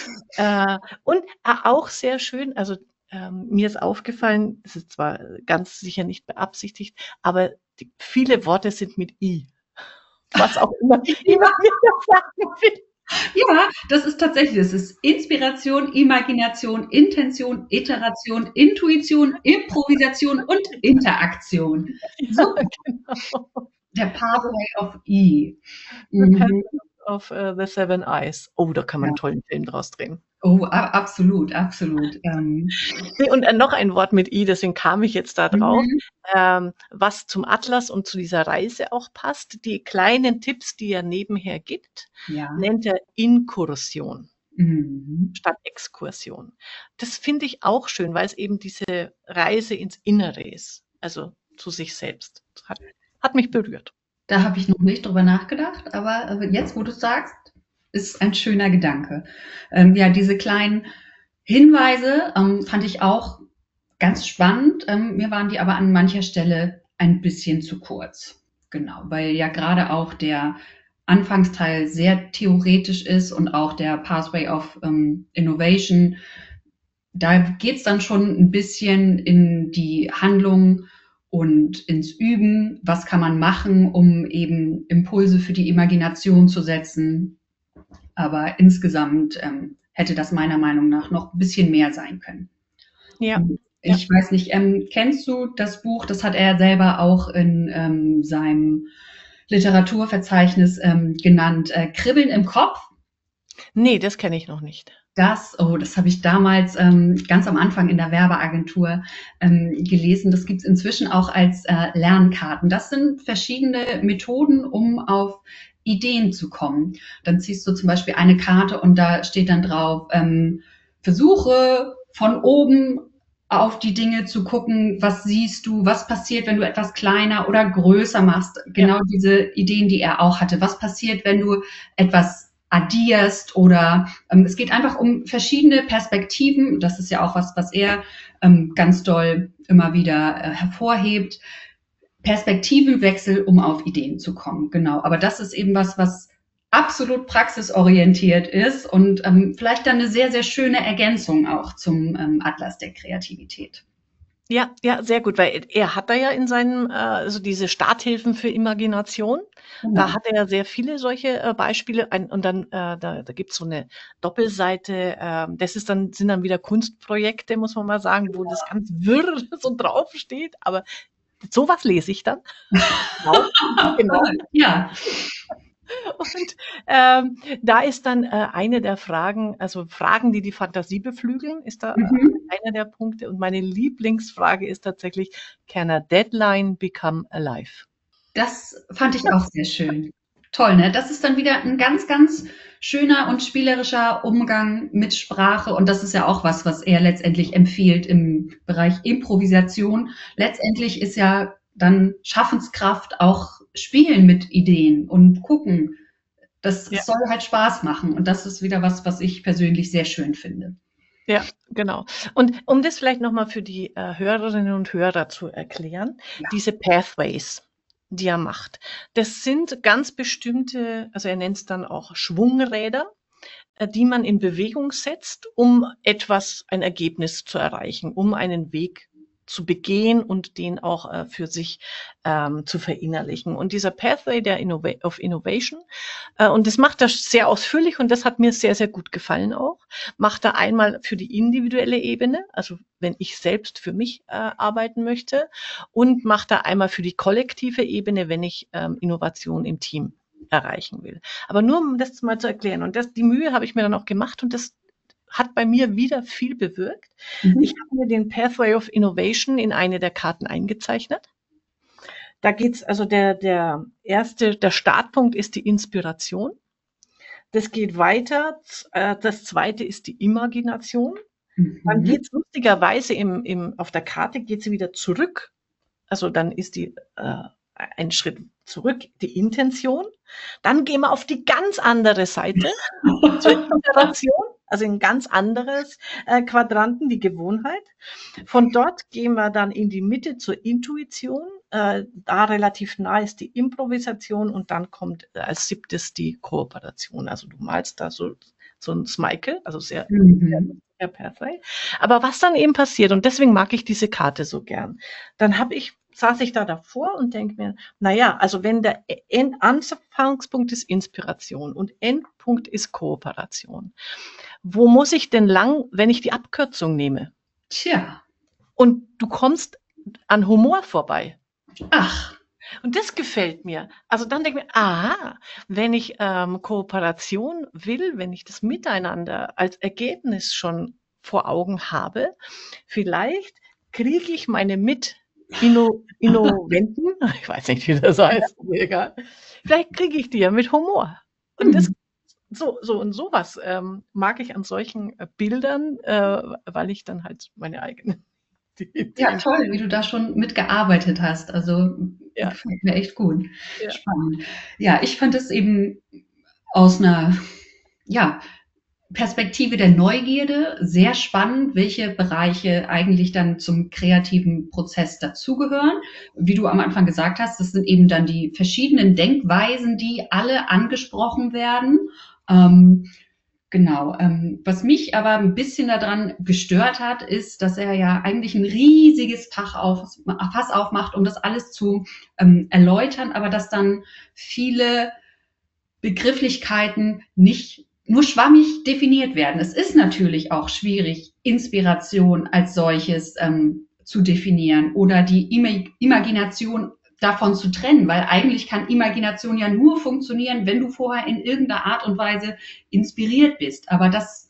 Und auch sehr schön, also mir ist aufgefallen, es ist zwar ganz sicher nicht beabsichtigt, aber viele Worte sind mit I. Was auch immer jemand mir da sagen will. Ja, das ist tatsächlich, es ist Inspiration, Imagination, Intention, Iteration, Intuition, Improvisation und Interaktion. So, Genau. der Pathway of E. The Path Mhm. of the Seven Eyes. Oh, da kann man Ja. einen tollen Film draus drehen. Oh, absolut, absolut. Nee, und noch ein Wort mit I, deswegen kam ich jetzt da drauf, was zum Atlas und zu dieser Reise auch passt. Die kleinen Tipps, die er nebenher gibt, Ja. nennt er Inkursion Mhm. statt Exkursion. Das finde ich auch schön, weil es eben diese Reise ins Innere ist, also zu sich selbst. Hat mich berührt. Da habe ich noch nicht drüber nachgedacht, aber jetzt, wo du sagst, ist ein schöner Gedanke. Ja, diese kleinen Hinweise fand ich auch ganz spannend. Mir waren die aber an mancher Stelle ein bisschen zu kurz. Genau, weil ja gerade auch der Anfangsteil sehr theoretisch ist und auch der Pathway of Innovation. Da geht's dann schon ein bisschen in die Handlung und ins Üben. Was kann man machen, um eben Impulse für die Imagination zu setzen? Aber insgesamt hätte das meiner Meinung nach noch ein bisschen mehr sein können. Ja. Ich weiß nicht, kennst du das Buch? Das hat er selber auch in seinem Literaturverzeichnis genannt. Kribbeln im Kopf. Nee, das kenne ich noch nicht. Das habe ich damals ganz am Anfang in der Werbeagentur gelesen. Das gibt's inzwischen auch als Lernkarten. Das sind verschiedene Methoden, um auf Ideen zu kommen. Dann ziehst du zum Beispiel eine Karte und da steht dann drauf, versuche von oben auf die Dinge zu gucken, was siehst du, was passiert, wenn du etwas kleiner oder größer machst. Genau diese Ideen, die er auch hatte. Was passiert, wenn du etwas addierst oder es geht einfach um verschiedene Perspektiven. Das ist ja auch was er ganz doll immer wieder hervorhebt. Perspektivenwechsel, um auf Ideen zu kommen. Genau. Aber das ist eben was absolut praxisorientiert ist und vielleicht dann eine sehr, sehr schöne Ergänzung auch zum Atlas der Kreativität. Ja, sehr gut, weil er hat da ja in seinem, also diese Starthilfen für Imagination, da hat er ja sehr viele solche Beispiele und dann, da gibt's so eine Doppelseite, sind dann wieder Kunstprojekte, muss man mal sagen, wo das ganz wirr so draufsteht, aber sowas lese ich dann. Genau. Ja. Und da ist dann eine der Fragen, also Fragen, die die Fantasie beflügeln, ist da Mhm. einer der Punkte. Und meine Lieblingsfrage ist tatsächlich, can a deadline become alive? Das fand ich auch sehr schön. Toll, ne? Das ist dann wieder ein ganz, ganz schöner und spielerischer Umgang mit Sprache. Und das ist ja auch was, was er letztendlich empfiehlt im Bereich Improvisation. Letztendlich ist ja dann Schaffenskraft auch Spielen mit Ideen und gucken. Das Ja. soll halt Spaß machen. Und das ist wieder was, was ich persönlich sehr schön finde. Ja, genau. Und um das vielleicht nochmal für die Hörerinnen und Hörer zu erklären, Ja. diese Pathways, die er macht, das sind ganz bestimmte, also er nennt es dann auch Schwungräder, die man in Bewegung setzt, um etwas, ein Ergebnis zu erreichen, um einen Weg zu begehen und den auch für sich zu verinnerlichen. Und dieser Pathway der of Innovation, und das macht er sehr ausführlich und das hat mir sehr, sehr gut gefallen auch, macht er einmal für die individuelle Ebene, also wenn ich selbst für mich arbeiten möchte, und macht er einmal für die kollektive Ebene, wenn ich Innovation im Team erreichen will. Aber nur um das mal zu erklären. Und die Mühe habe ich mir dann auch gemacht und das hat bei mir wieder viel bewirkt. Ich Mhm. habe mir den Pathway of Innovation in eine der Karten eingezeichnet. Da geht's, also der Startpunkt ist die Inspiration. Das geht weiter. Das zweite ist die Imagination. Dann Mhm. geht's lustigerweise auf der Karte geht's wieder zurück. Also dann ist ein Schritt zurück, die Intention. Dann gehen wir auf die ganz andere Seite zur Iteration, also in ein ganz anderes Quadranten, die Gewohnheit. Von dort gehen wir dann in die Mitte zur Intuition. Da relativ nah ist die Improvisation und dann kommt als siebtes die Kooperation. Also du malst da so ein Smile, also sehr, sehr Mhm. lustiger Pathway. Aber was dann eben passiert, und deswegen mag ich diese Karte so gern, dann saß ich da davor und denke mir, naja, also wenn der Anfangspunkt ist Inspiration und Endpunkt ist Kooperation, wo muss ich denn lang, wenn ich die Abkürzung nehme? Tja, Und du kommst an Humor vorbei. ach, Und das gefällt mir. Also dann denke ich mir, aha, wenn ich Kooperation will, wenn ich das Miteinander als Ergebnis schon vor Augen habe, vielleicht kriege ich meine Innoventen, ich weiß nicht, wie das heißt, mir egal, vielleicht kriege ich die ja mit Humor. Und das hm. so und sowas mag ich an solchen Bildern, weil ich dann halt meine eigenen Ja, Ideen. toll, wie du da schon mitgearbeitet hast. Also Ja, gefällt mir echt gut. ja. Spannend. Ja, ich fand es eben aus einer ja, Perspektive der Neugierde sehr spannend, welche Bereiche eigentlich dann zum kreativen Prozess dazugehören. Wie du am Anfang gesagt hast, das sind eben dann die verschiedenen Denkweisen, die alle angesprochen werden. Ähm, Genau. Was mich aber ein bisschen daran gestört hat, ist, dass er ja eigentlich ein riesiges Fass aufmacht, um das alles zu erläutern, aber dass dann viele Begrifflichkeiten nicht nur schwammig definiert werden. Es ist natürlich auch schwierig, Inspiration als solches zu definieren oder die Imagination davon zu trennen, weil eigentlich kann Imagination ja nur funktionieren, wenn du vorher in irgendeiner Art und Weise inspiriert bist. Aber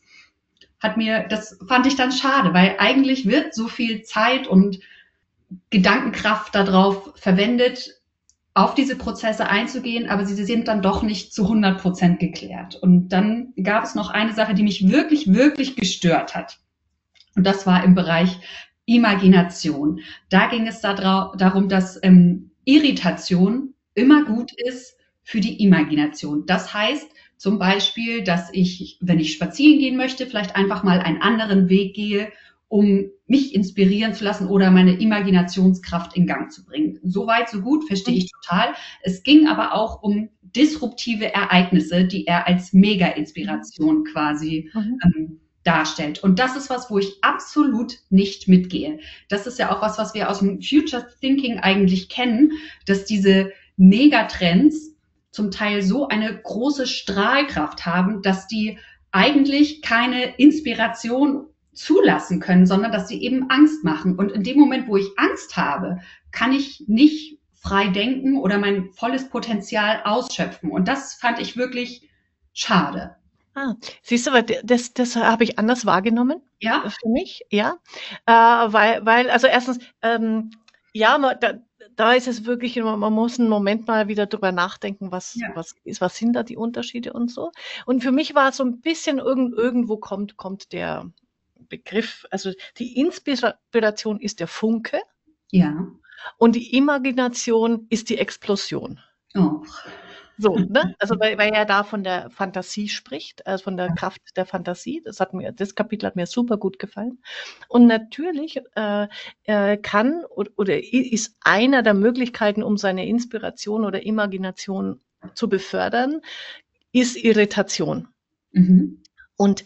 das fand ich dann schade, weil eigentlich wird so viel Zeit und Gedankenkraft darauf verwendet, auf diese Prozesse einzugehen, aber sie sind dann doch nicht zu 100% geklärt. Und dann gab es noch eine Sache, die mich wirklich, wirklich gestört hat. Und das war im Bereich Imagination. Da ging es darum, dass Irritation immer gut ist für die Imagination. Das heißt zum Beispiel, dass ich, wenn ich spazieren gehen möchte, vielleicht einfach mal einen anderen Weg gehe, um mich inspirieren zu lassen oder meine Imaginationskraft in Gang zu bringen. So weit, so gut, verstehe ich total. Es ging aber auch um disruptive Ereignisse, die er als Mega-Inspiration quasi Mhm. darstellt. Und das ist was, wo ich absolut nicht mitgehe. Das ist ja auch was wir aus dem Future Thinking eigentlich kennen, dass diese Megatrends zum Teil so eine große Strahlkraft haben, dass die eigentlich keine Inspiration zulassen können, sondern dass sie eben Angst machen. Und in dem Moment, wo ich Angst habe, kann ich nicht frei denken oder mein volles Potenzial ausschöpfen. Und das fand ich wirklich schade. Siehst du, weil das habe ich anders wahrgenommen Ja? für mich, ja. Weil, also erstens, ja, da ist es wirklich, man muss einen Moment mal wieder drüber nachdenken, Ja. was sind da die Unterschiede und so. Und für mich war es so ein bisschen irgendwo kommt der Begriff, also die Inspiration ist der Funke Ja. und die Imagination ist die Explosion. Oh. So, ne? Also weil er da von der Fantasie spricht, also von der Kraft der Fantasie. Das Kapitel hat mir super gut gefallen. Und natürlich kann oder ist einer der Möglichkeiten, um seine Inspiration oder Imagination zu befördern, ist Irritation. Mhm. Und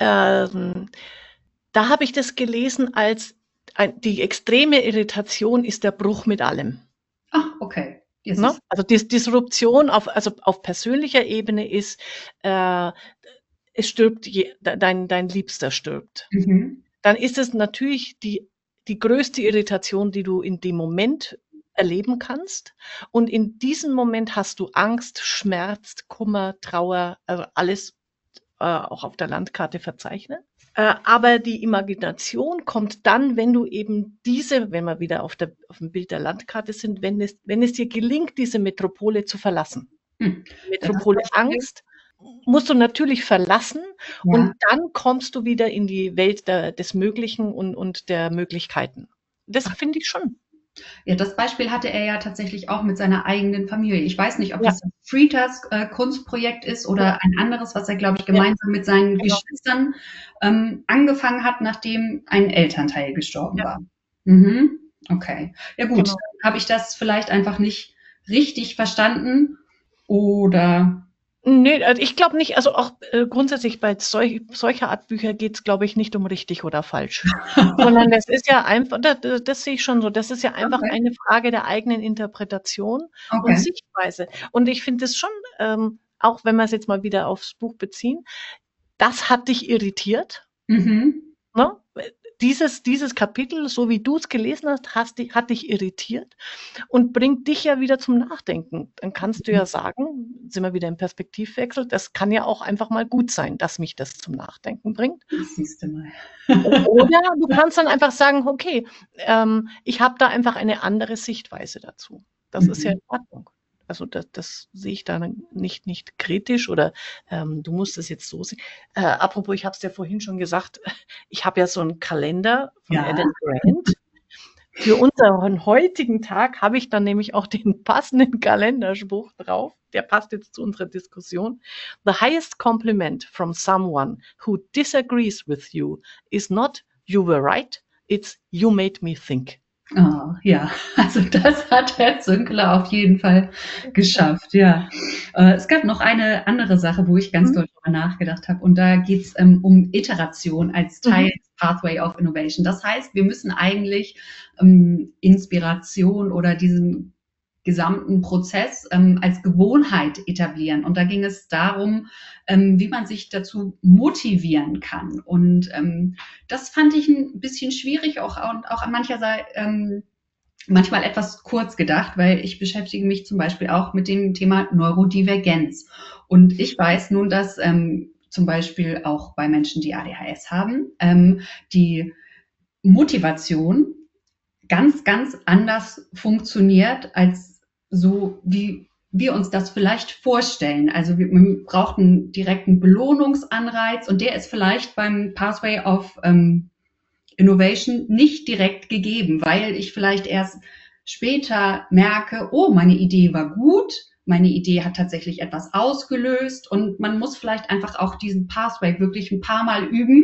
da habe ich das gelesen als die extreme Irritation ist der Bruch mit allem. Ah, okay. Jetzt Ne? ist, Also Disruption auf persönlicher Ebene ist, es stirbt, dein Liebster stirbt. mhm. Dann ist es natürlich die größte Irritation, die du in dem Moment erleben kannst. Und in diesem Moment hast du Angst, Schmerz, Kummer, Trauer, also alles auch auf der Landkarte verzeichnet. Aber die Imagination kommt dann, wenn du eben wenn wir wieder auf dem Bild der Landkarte sind, wenn es dir gelingt, diese Metropole zu verlassen. Hm. Ja, das Metropole Beispiel, Angst musst du natürlich verlassen und ja. dann kommst du wieder in die Welt des Möglichen und der Möglichkeiten. Das finde ich schon. Ja, das Beispiel hatte er ja tatsächlich auch mit seiner eigenen Familie. Ich weiß nicht, ob Ja, das Fritas Kunstprojekt ist ja, oder ein anderes, was er, glaube ich, ja, gemeinsam mit seinen genau. Geschwistern angefangen hat, nachdem ein Elternteil gestorben Ja, war. Mhm. Okay. Ja gut, genau. dann habe ich das vielleicht einfach nicht richtig verstanden oder Nee, also ich glaube nicht, also auch grundsätzlich bei solcher Art Bücher geht es, glaube ich, nicht um richtig oder falsch. Sondern das ist ja einfach, das sehe ich schon so, das ist ja einfach okay, eine Frage der eigenen Interpretation und okay. Sichtweise. Und ich finde es schon, auch wenn wir es jetzt mal wieder aufs Buch beziehen, das hat dich irritiert, Mhm. ne? Dieses Kapitel, so wie du es gelesen hast, hat dich irritiert und bringt dich ja wieder zum Nachdenken. Dann kannst du ja sagen, sind wir wieder im Perspektivwechsel, das kann ja auch einfach mal gut sein, dass mich das zum Nachdenken bringt. Das siehst du mal. Oder du kannst dann einfach sagen, okay, ich habe da einfach eine andere Sichtweise dazu. Das ist ja in Mhm. Ordnung. Also das sehe ich da nicht kritisch oder du musst es jetzt so sehen. Apropos, ich habe es ja vorhin schon gesagt, ich habe ja so einen Kalender von Ja. Adam Grant. Für unseren heutigen Tag habe ich dann nämlich auch den passenden Kalenderspruch drauf. Der passt jetzt zu unserer Diskussion. The highest compliment from someone who disagrees with you is not you were right, it's you made me think. Oh, ja, also das hat Herr Zünkler auf jeden Fall geschafft, ja. Es gab noch eine andere Sache, wo ich ganz Mhm. doll drüber nachgedacht habe, und da geht es um Iteration als Teil Mhm. des Pathway of Innovation. Das heißt, wir müssen eigentlich Inspiration oder diesen gesamten Prozess als Gewohnheit etablieren. Und da ging es darum, wie man sich dazu motivieren kann. Und das fand ich ein bisschen schwierig, auch an mancher Seite, manchmal etwas kurz gedacht, weil ich beschäftige mich zum Beispiel auch mit dem Thema Neurodivergenz. Und ich weiß nun, dass zum Beispiel auch bei Menschen, die ADHS haben, die Motivation ganz, ganz anders funktioniert als so, wie wir uns das vielleicht vorstellen. Also man braucht einen direkten Belohnungsanreiz, und der ist vielleicht beim Pathway of Innovation nicht direkt gegeben, weil ich vielleicht erst später merke, oh, meine Idee war gut, meine Idee hat tatsächlich etwas ausgelöst, und man muss vielleicht einfach auch diesen Pathway wirklich ein paar Mal üben,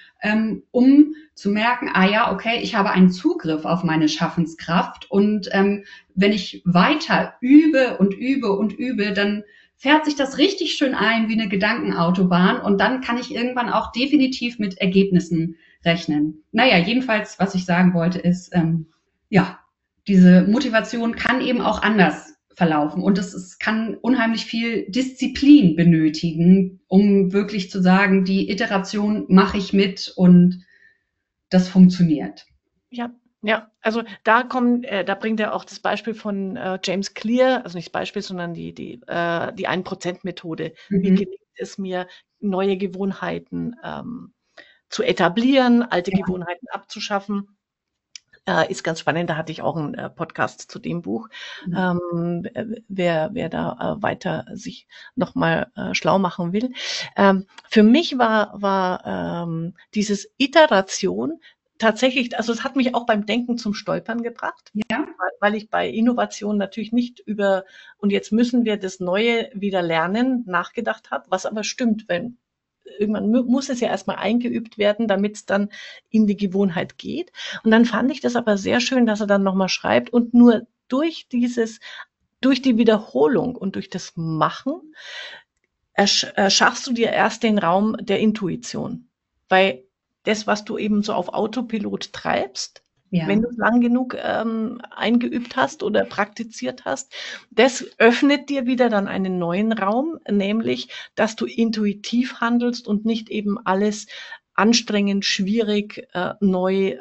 um zu merken, ah ja, okay, ich habe einen Zugriff auf meine Schaffenskraft, und wenn ich weiter übe und übe und übe, dann fährt sich das richtig schön ein wie eine Gedankenautobahn, und dann kann ich irgendwann auch definitiv mit Ergebnissen rechnen. Naja, jedenfalls, was ich sagen wollte, ist, ja, diese Motivation kann eben auch anders verlaufen, und es kann unheimlich viel Disziplin benötigen, um wirklich zu sagen, die Iteration mache ich mit und das funktioniert. Ja, Ja, also da bringt er auch das Beispiel von James Clear, also nicht das Beispiel, sondern die 1%-Methode. Wie Mhm. gelingt es mir, neue Gewohnheiten zu etablieren, alte Gewohnheiten abzuschaffen? Ist ganz spannend, da hatte ich auch einen Podcast zu dem Buch. Mhm. Wer da weiter sich nochmal schlau machen will. Für mich war dieses Iteration tatsächlich, also es hat mich auch beim Denken zum Stolpern gebracht, Ja. weil ich bei Innovation natürlich nicht über und jetzt müssen wir das Neue wieder lernen nachgedacht habe, was aber stimmt, wenn irgendwann muss es ja erstmal eingeübt werden, damit es dann in die Gewohnheit geht. Und dann fand ich das aber sehr schön, dass er dann nochmal schreibt und nur durch die Wiederholung und durch das Machen schaffst du dir erst den Raum der Intuition. Weil das, was du eben so auf Autopilot treibst, wenn Ja. du es lang genug eingeübt hast oder praktiziert hast, das öffnet dir wieder dann einen neuen Raum, nämlich, dass du intuitiv handelst und nicht eben alles anstrengend, schwierig, neu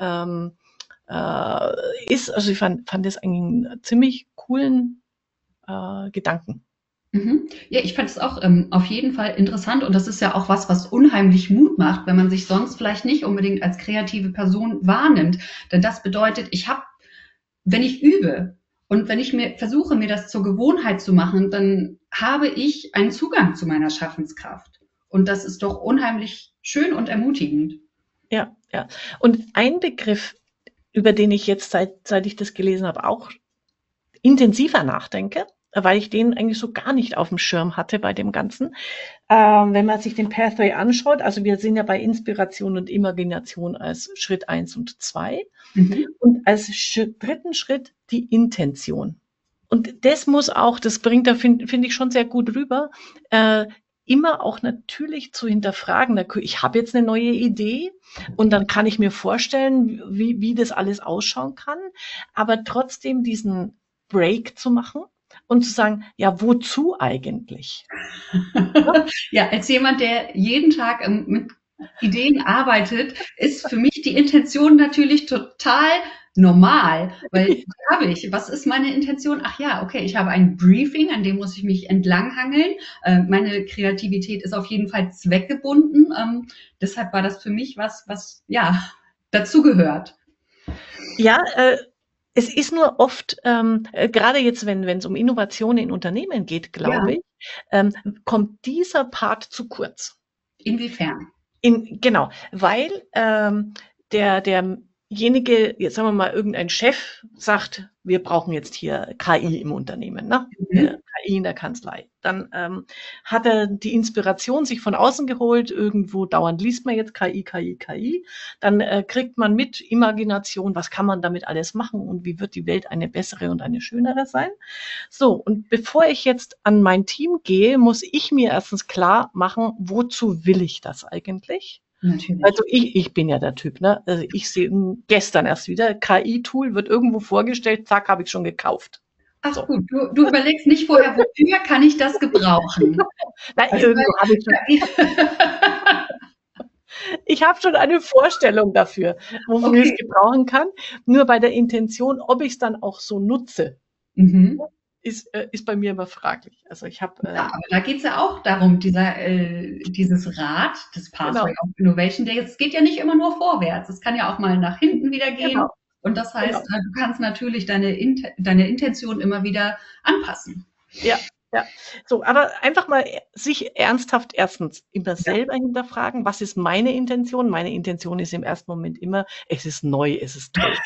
ist. Also ich fand das einen ziemlich coolen Gedanken. Mhm. Ja, ich fand es auch auf jeden Fall interessant und das ist ja auch was, was unheimlich Mut macht, wenn man sich sonst vielleicht nicht unbedingt als kreative Person wahrnimmt. Denn das bedeutet, wenn ich übe und wenn ich mir versuche, mir das zur Gewohnheit zu machen, dann habe ich einen Zugang zu meiner Schaffenskraft. Und das ist doch unheimlich schön und ermutigend. Ja, ja. Und ein Begriff, über den ich jetzt, seit ich das gelesen habe, auch intensiver nachdenke, weil ich den eigentlich so gar nicht auf dem Schirm hatte bei dem Ganzen. Wenn man sich den Pathway anschaut, also wir sind ja bei Inspiration und Imagination als Schritt 1 und 2 Mhm. und als dritten Schritt die Intention. Und das muss auch, das bringt da, finde ich, schon sehr gut rüber, äh, immer auch natürlich zu hinterfragen. Ich habe jetzt eine neue Idee und dann kann ich mir vorstellen, wie das alles ausschauen kann, aber trotzdem diesen Break zu machen und zu sagen, ja, wozu eigentlich? Ja, als jemand, der jeden Tag mit Ideen arbeitet, ist für mich die Intention natürlich total normal, weil die habe ich. Was ist meine Intention? Ach ja, okay, ich habe ein Briefing, an dem muss ich mich entlanghangeln. Meine Kreativität ist auf jeden Fall zweckgebunden. Deshalb war das für mich was ja dazugehört. Ja, es ist nur oft, gerade jetzt, wenn es um Innovation in Unternehmen geht, Ja, glaube ich, kommt dieser Part zu kurz. inwiefern? Genau, weil derjenige, jetzt sagen wir mal, irgendein Chef sagt, wir brauchen jetzt hier KI im Unternehmen, ne? Mhm. KI in der Kanzlei. Dann hat er die Inspiration sich von außen geholt, irgendwo dauernd liest man jetzt KI, KI, KI. Dann kriegt man mit Imagination, was kann man damit alles machen und wie wird die Welt eine bessere und eine schönere sein. So, und bevor ich jetzt an mein Team gehe, muss ich mir erstens klar machen, wozu will ich das eigentlich? Natürlich. Also ich bin ja der Typ, ne? Also ich sehe gestern erst wieder, KI-Tool wird irgendwo vorgestellt, zack, habe ich schon gekauft. Ach So. gut, du überlegst nicht vorher, wofür kann ich das gebrauchen? Na, Also, irgendwo habe ich schon, ich habe schon eine Vorstellung dafür, wofür ich es okay. gebrauchen kann. Nur bei der Intention, ob ich es dann auch so nutze, Mhm. ist bei mir immer fraglich. Also ich habe, Ja, aber da geht's ja auch darum, dieses Rad, das Pathway genau, of Innovation, es geht ja nicht immer nur vorwärts. Es kann ja auch mal nach hinten wieder gehen. genau, Und das heißt, genau. du kannst natürlich deine Intention immer wieder anpassen. Ja, ja. So, aber einfach mal sich ernsthaft erstens immer Ja. selber hinterfragen, was ist meine Intention? Meine Intention ist im ersten Moment immer, es ist neu, es ist toll.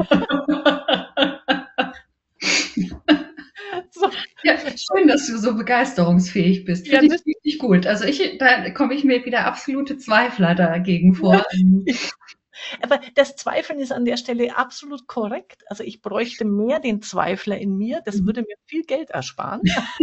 So, Ja, schön, dass du so begeisterungsfähig bist. ja, Finde ich richtig gut. Also da komme ich mir wieder absolute Zweifler dagegen vor. aber das Zweifeln ist an der Stelle absolut korrekt. Also ich bräuchte mehr den Zweifler in mir. Das würde mir viel Geld ersparen.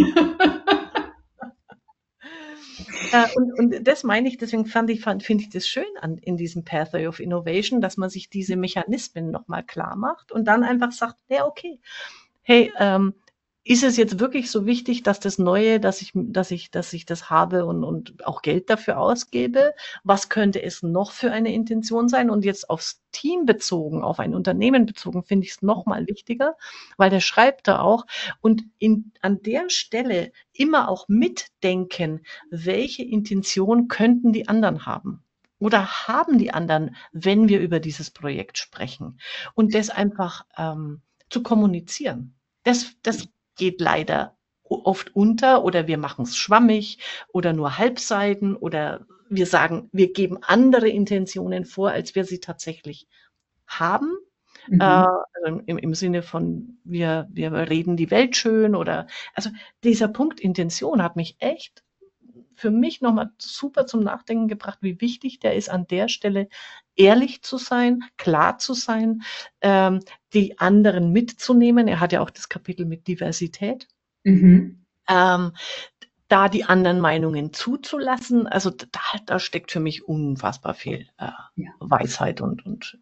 Und das meine ich, deswegen finde ich das schön in diesem Pathway of Innovation, dass man sich diese Mechanismen nochmal klar macht und dann einfach sagt, ja, okay, hey, ist es jetzt wirklich so wichtig, dass das Neue, dass ich das habe und auch Geld dafür ausgebe? Was könnte es noch für eine Intention sein? Und jetzt aufs Team bezogen, auf ein Unternehmen bezogen, finde ich es noch mal wichtiger, weil der schreibt da auch und an der Stelle immer auch mitdenken, welche Intention könnten die anderen haben? Oder haben die anderen, wenn wir über dieses Projekt sprechen? Und das einfach zu kommunizieren. Das geht leider oft unter oder wir machen es schwammig oder nur Halbseiten oder wir sagen, wir geben andere Intentionen vor, als wir sie tatsächlich haben. Mhm. Also im Sinne von, wir reden die Welt schön oder, also dieser Punkt Intention hat mich echt für mich nochmal super zum Nachdenken gebracht, wie wichtig der ist, an der Stelle ehrlich zu sein, klar zu sein, ähm, die anderen mitzunehmen. Er hat ja auch das Kapitel mit Diversität. Mhm. Ähm, da die anderen Meinungen zuzulassen, also da steckt für mich unfassbar viel Ja. Weisheit und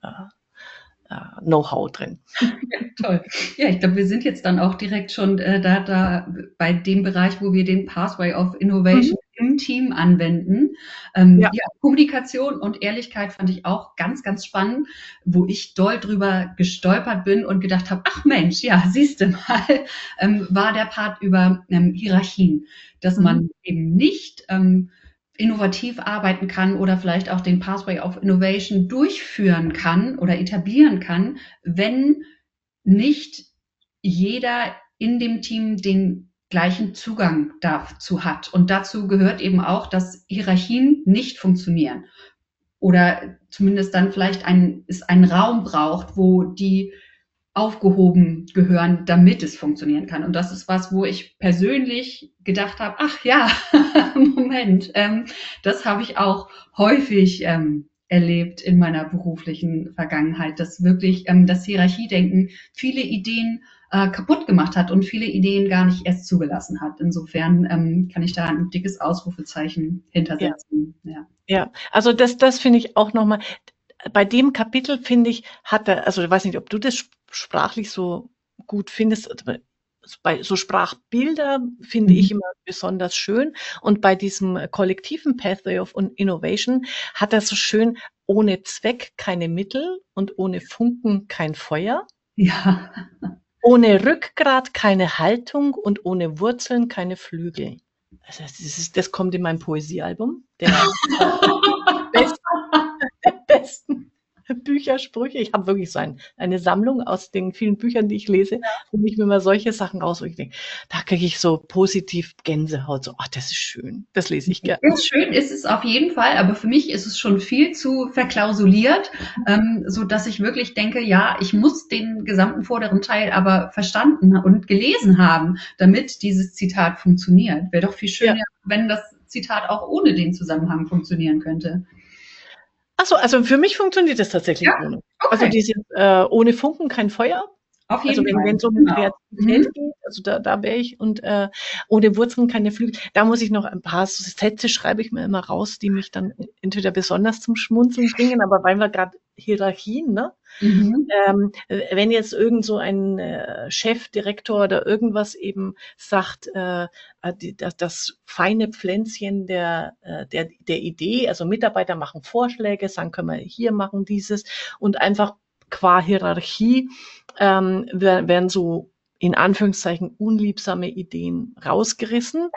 Know-how drin. Toll. Ja, ich glaube, wir sind jetzt dann auch direkt schon da bei dem Bereich, wo wir den Pathway of Mhm. Innovation im Team anwenden. Ja, Ja, Kommunikation und Ehrlichkeit fand ich auch ganz, ganz spannend, wo ich doll drüber gestolpert bin und gedacht habe, ach Mensch, ja, siehst du mal, war der Part über Hierarchien, dass mhm. man eben nicht innovativ arbeiten kann oder vielleicht auch den Pathway of Innovation durchführen kann oder etablieren kann, wenn nicht jeder in dem Team den gleichen Zugang dazu hat. Und dazu gehört eben auch, dass Hierarchien nicht funktionieren. Oder zumindest dann vielleicht es einen Raum braucht, wo die aufgehoben gehören, damit es funktionieren kann. Und das ist was, wo ich persönlich gedacht habe, ach ja, Moment, das habe ich auch häufig erlebt in meiner beruflichen Vergangenheit, dass wirklich das Hierarchiedenken viele Ideen kaputt gemacht hat und viele Ideen gar nicht erst zugelassen hat. Insofern kann ich da ein dickes Ausrufezeichen Ja, hintersetzen. Ja. ja. Also das finde ich auch nochmal, bei dem Kapitel finde ich, hat er, also ich weiß nicht, ob du das sprachlich so gut findest, aber bei so Sprachbilder finde Mhm. ich immer besonders schön. Und bei diesem kollektiven Pathway of Innovation hat er so schön: ohne Zweck keine Mittel und ohne Funken kein Feuer, Ja. ohne Rückgrat keine Haltung und ohne Wurzeln keine Flügel. Also das kommt in meinem Poesiealbum, der best besten Büchersprüche. Ich habe wirklich so eine Sammlung aus den vielen Büchern, die ich lese, wo ich mir mal solche Sachen raus, wo ich denke, da kriege ich so positiv Gänsehaut, so, ach, das ist schön, das lese ich gern. Ist schön ist es auf jeden Fall, aber für mich ist es schon viel zu verklausuliert, so dass ich wirklich denke, ja, ich muss den gesamten vorderen Teil aber verstanden und gelesen haben, damit dieses Zitat funktioniert. Wäre doch viel Ja. schöner, wenn das Zitat auch ohne den Zusammenhang funktionieren könnte. Ach so, also für mich funktioniert das tatsächlich Ja, ohne. Also okay, dieses ohne Funken kein Feuer. auf Also jeden wenn Fall. es um Genau. Kreativität Mhm. geht, also da wäre ich und ohne Wurzeln keine Flügel. Da muss ich noch ein paar Sätze schreibe ich mir immer raus, die mich dann entweder besonders zum Schmunzeln bringen, aber weil wir gerade Hierarchien, ne? Mhm. Wenn jetzt irgend so ein Chef, Direktor oder irgendwas eben sagt, das feine Pflänzchen der Idee, also Mitarbeiter machen Vorschläge, sagen, können wir hier machen dieses und einfach qua Hierarchie werden so in Anführungszeichen unliebsame Ideen rausgerissen.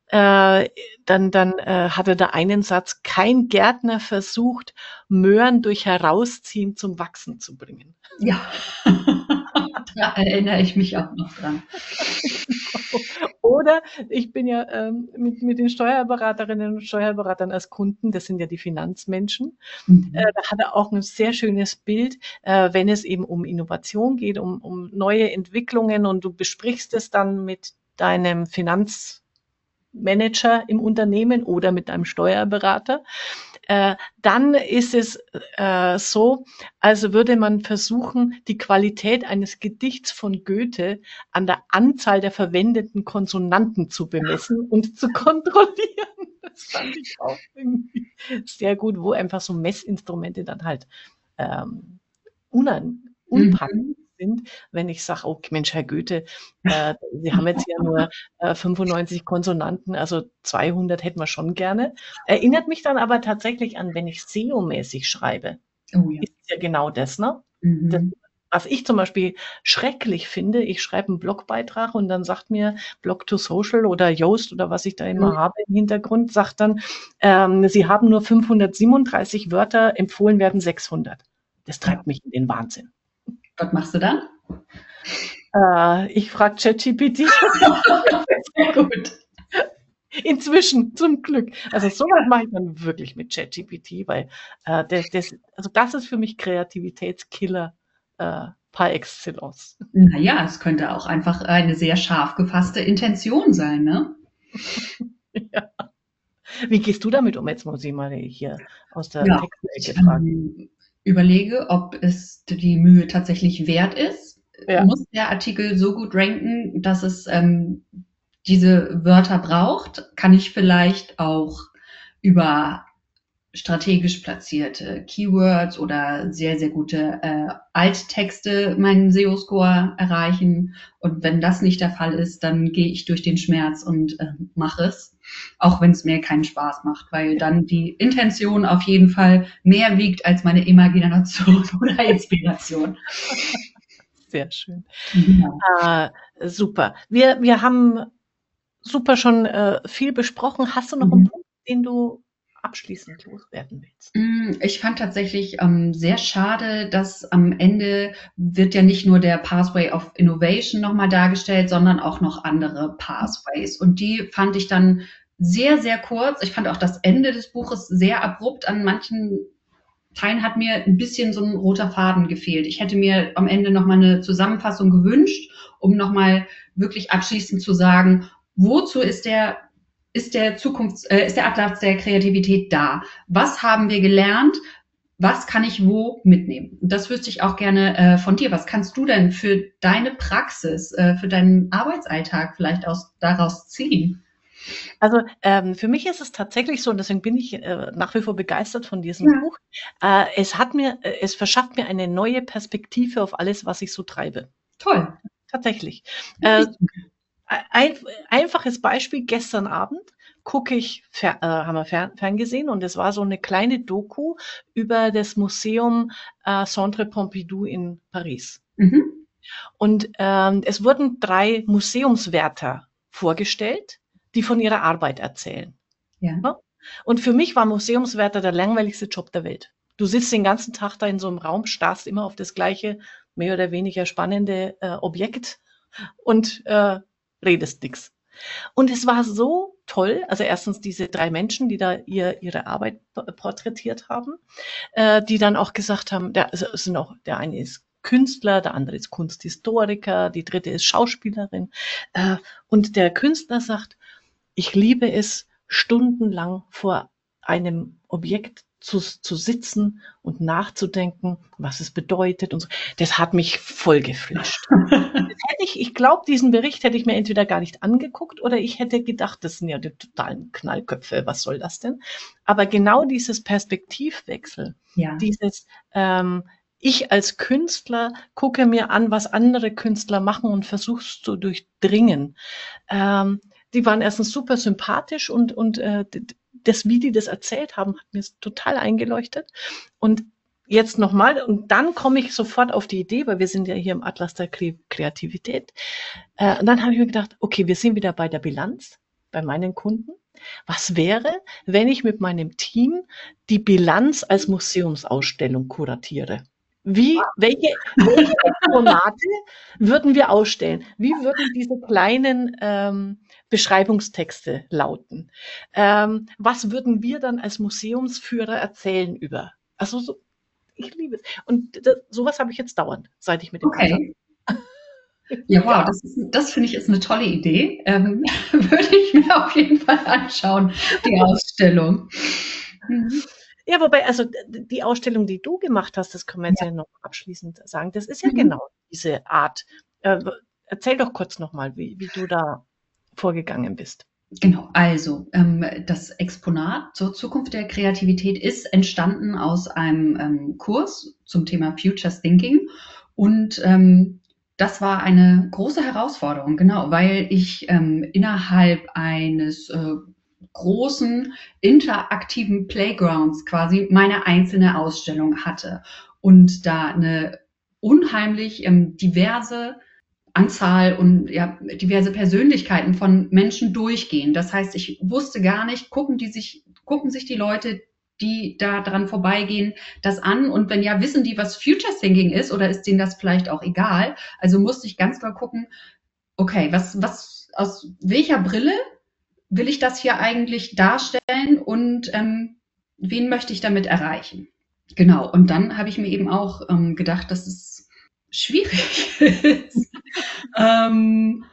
Dann hatte da einen Satz, kein Gärtner versucht, Möhren durch Herausziehen zum Wachsen zu bringen. Ja, da erinnere ich mich auch noch dran. Oder ich bin ja mit den Steuerberaterinnen und Steuerberatern als Kunden, das sind ja die Finanzmenschen, Mhm. da hat er auch ein sehr schönes Bild, wenn es eben um Innovation geht, um neue Entwicklungen und du besprichst es dann mit deinem Finanzmanager im Unternehmen oder mit deinem Steuerberater. Dann ist es so, als würde man versuchen, die Qualität eines Gedichts von Goethe an der Anzahl der verwendeten Konsonanten zu bemessen und zu kontrollieren. Das fand ich auch irgendwie sehr gut, wo einfach so Messinstrumente dann halt ähm, Mhm. unpassend. sind, wenn ich sage: „Oh Mensch, Herr Goethe, Sie haben jetzt ja nur 95 Konsonanten, also 200 hätten wir schon gerne.“ Erinnert mich dann aber tatsächlich an, wenn ich SEO-mäßig schreibe, Oh ja. ist es ja genau das, ne? Das, Mhm. was ich zum Beispiel schrecklich finde, ich schreibe einen Blogbeitrag und dann sagt mir Blog to Social oder Yoast oder was ich da immer habe im Hintergrund, sagt dann, Sie haben nur 537 Wörter, empfohlen werden 600. Das Ja. treibt mich in den Wahnsinn. Was machst du dann? Ich frage ChatGPT. Gut. Inzwischen, zum Glück. Also sowas mache ich dann wirklich mit ChatGPT, weil das ist für mich Kreativitätskiller par excellence. Na ja, es könnte auch einfach eine sehr scharf gefasste Intention sein, ne? Ja. Wie gehst du damit um? Jetzt muss ich mal hier aus der Ja, Textecke ich, fragen. überlege, ob es die Mühe tatsächlich wert ist. Ja, Muss der Artikel so gut ranken, dass es diese Wörter braucht? Kann ich vielleicht auch über strategisch platzierte Keywords oder sehr, sehr gute Alttexte meinen SEO-Score erreichen? Und wenn das nicht der Fall ist, dann gehe ich durch den Schmerz und mache es, auch wenn es mir keinen Spaß macht, weil dann die Intention auf jeden Fall mehr wiegt als meine Imagination oder Inspiration. sehr schön. Ja. Äh, super. Wir haben super schon viel besprochen. Hast du noch einen Mhm. Punkt, den du abschließend loswerden willst? Ich fand tatsächlich sehr schade, dass am Ende wird ja nicht nur der Pathway of Innovation nochmal dargestellt, sondern auch noch andere Pathways. Und die fand ich dann sehr, sehr kurz. Ich fand auch das Ende des Buches sehr abrupt. An manchen Teilen hat mir ein bisschen so ein roter Faden gefehlt. Ich hätte mir am Ende nochmal eine Zusammenfassung gewünscht, um nochmal wirklich abschließend zu sagen, wozu ist der Atlas der Kreativität da? Was haben wir gelernt? Was kann ich wo mitnehmen? Und das wüsste ich auch gerne von dir. Was kannst du denn für deine Praxis, für deinen Arbeitsalltag vielleicht daraus ziehen? Also für mich ist es tatsächlich so, und deswegen bin ich nach wie vor begeistert von diesem Ja, Buch. Es verschafft mir eine neue Perspektive auf alles, was ich so treibe. toll. Tatsächlich. Äh, Richtig. ein einfaches Beispiel, gestern Abend haben wir ferngesehen und es war so eine kleine Doku über das Museum Centre Pompidou in Paris. Mhm. Und es wurden 3 Museumswärter vorgestellt, die von ihrer Arbeit erzählen. Ja. Ne? Und für mich war Museumswärter der langweiligste Job der Welt. Du sitzt den ganzen Tag da in so einem Raum, starrst immer auf das gleiche, mehr oder weniger spannende Objekt und redest nix. Und es war so toll, also erstens diese 3 Menschen, die da ihre Arbeit porträtiert haben, die dann auch gesagt haben, der eine ist Künstler, der andere ist Kunsthistoriker, die dritte ist Schauspielerin. Und der Künstler sagt, ich liebe es, stundenlang vor einem Objekt zu sitzen und nachzudenken, was es bedeutet und so. Das hat mich voll geflasht. Ich glaube, diesen Bericht hätte ich mir entweder gar nicht angeguckt oder ich hätte gedacht, das sind ja die totalen Knallköpfe, was soll das denn? Aber genau dieses Perspektivwechsel, Ja. dieses ich als Künstler gucke mir an, was andere Künstler machen und versuche es zu durchdringen. Die waren erstens super sympathisch und das, wie die das erzählt haben, hat mir total eingeleuchtet. Und jetzt nochmal, und dann komme ich sofort auf die Idee, weil wir sind ja hier im Atlas der Kreativität. Und dann habe ich mir gedacht, okay, wir sind wieder bei der Bilanz, bei meinen Kunden. Was wäre, wenn ich mit meinem Team die Bilanz als Museumsausstellung kuratiere? Welche Exponate würden wir ausstellen? Wie würden diese kleinen Beschreibungstexte lauten? Was würden wir dann als Museumsführer erzählen über? Also so, ich liebe es. Und sowas habe ich jetzt dauernd, seit ich mit dem Atlas. Okay. Ja, wow, Ja. das finde ich ist eine tolle Idee. Würde ich mir auf jeden Fall anschauen, die Ausstellung. Mhm. Ja, wobei, also die Ausstellung, die du gemacht hast, das können wir jetzt Ja. ja noch abschließend sagen, das ist ja Mhm. genau diese Art. Äh, Erzähl doch kurz nochmal, wie du da vorgegangen bist. Genau, also das Exponat zur Zukunft der Kreativität ist entstanden aus einem Kurs zum Thema Future Thinking. Und das war eine große Herausforderung, genau, weil ich innerhalb eines großen interaktiven Playgrounds quasi meine einzelne Ausstellung hatte und da eine unheimlich diverse Anzahl und ja, diverse Persönlichkeiten von Menschen durchgehen. Das heißt, ich wusste gar nicht, gucken sich die Leute, die da dran vorbeigehen, das an? Und wenn ja, wissen die, was Future Thinking ist oder ist denen das vielleicht auch egal? Also musste ich ganz klar gucken, okay, aus welcher Brille will ich das hier eigentlich darstellen und wen möchte ich damit erreichen? Genau, und dann habe ich mir eben auch gedacht, dass es schwierig ist. ähm,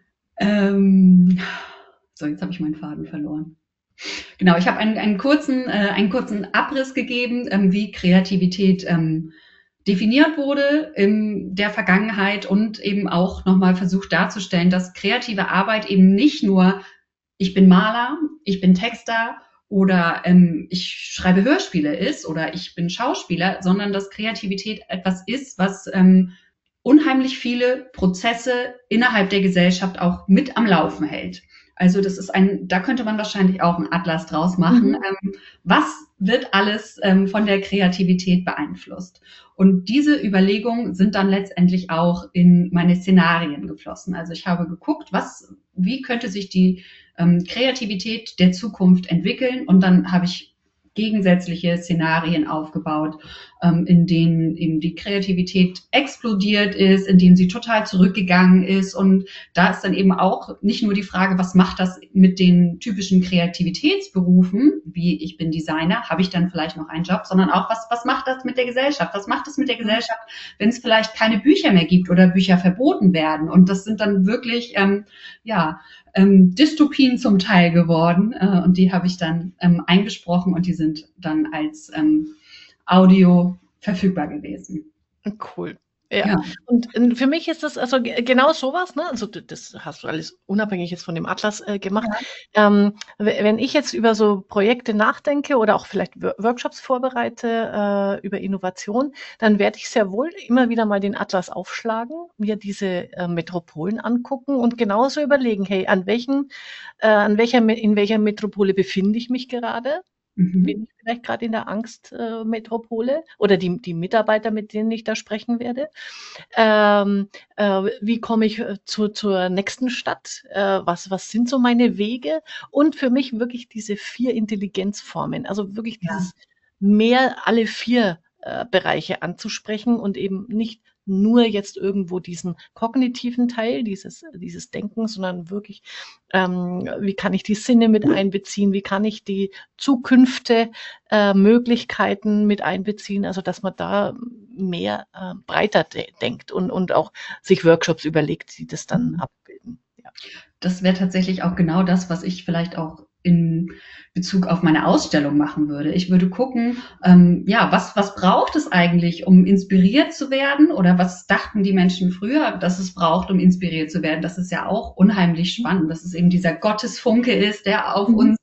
so, jetzt habe ich meinen Faden verloren. Genau, ich habe einen kurzen Abriss gegeben, wie Kreativität definiert wurde in der Vergangenheit und eben auch nochmal versucht darzustellen, dass kreative Arbeit eben nicht nur ich bin Maler, ich bin Texter oder ich schreibe Hörspiele ist oder ich bin Schauspieler, sondern dass Kreativität etwas ist, was unheimlich viele Prozesse innerhalb der Gesellschaft auch mit am Laufen hält. Also das ist da könnte man wahrscheinlich auch einen Atlas draus machen. Was wird alles von der Kreativität beeinflusst? Und diese Überlegungen sind dann letztendlich auch in meine Szenarien geflossen. Also ich habe geguckt, wie könnte sich die Kreativität der Zukunft entwickeln? Und dann habe ich gegensätzliche Szenarien aufgebaut, in denen eben die Kreativität explodiert ist, in denen sie total zurückgegangen ist. Und da ist dann eben auch nicht nur die Frage, was macht das mit den typischen Kreativitätsberufen, wie ich bin Designer, habe ich dann vielleicht noch einen Job, sondern auch, was macht das mit der Gesellschaft? Was macht das mit der Gesellschaft, wenn es vielleicht keine Bücher mehr gibt oder Bücher verboten werden? Und das sind dann wirklich, Dystopien zum Teil geworden und die habe ich dann eingesprochen und die sind dann als Audio verfügbar gewesen. Cool. Ja. Ja. Und für mich ist das also genau sowas, ne? Also das hast du alles unabhängig jetzt von dem Atlas gemacht. Wenn ich jetzt über so Projekte nachdenke oder auch vielleicht Workshops vorbereite über Innovation, dann werde ich sehr wohl immer wieder mal den Atlas aufschlagen, mir diese Metropolen angucken und genauso überlegen, hey, in welcher Metropole befinde ich mich gerade? Bin ich vielleicht gerade in der Angstmetropole oder die Mitarbeiter, mit denen ich da sprechen werde? Wie komme ich zur nächsten Stadt? Was sind so meine Wege? Und für mich wirklich diese 4 Intelligenzformen, also wirklich dieses alle 4 Bereiche anzusprechen und eben nicht nur jetzt irgendwo diesen kognitiven Teil, dieses Denken, sondern wirklich, wie kann ich die Sinne mit einbeziehen? Wie kann ich die Zukünfte, Möglichkeiten mit einbeziehen? Also, dass man da mehr breiter denkt und auch sich Workshops überlegt, die das dann abbilden. Ja. Das wäre tatsächlich auch genau das, was ich vielleicht auch in Bezug auf meine Ausstellung machen würde. Ich würde gucken, was braucht es eigentlich, um inspiriert zu werden? Oder was dachten die Menschen früher, dass es braucht, um inspiriert zu werden? Das ist ja auch unheimlich spannend, dass es eben dieser Gottesfunke ist, der auf uns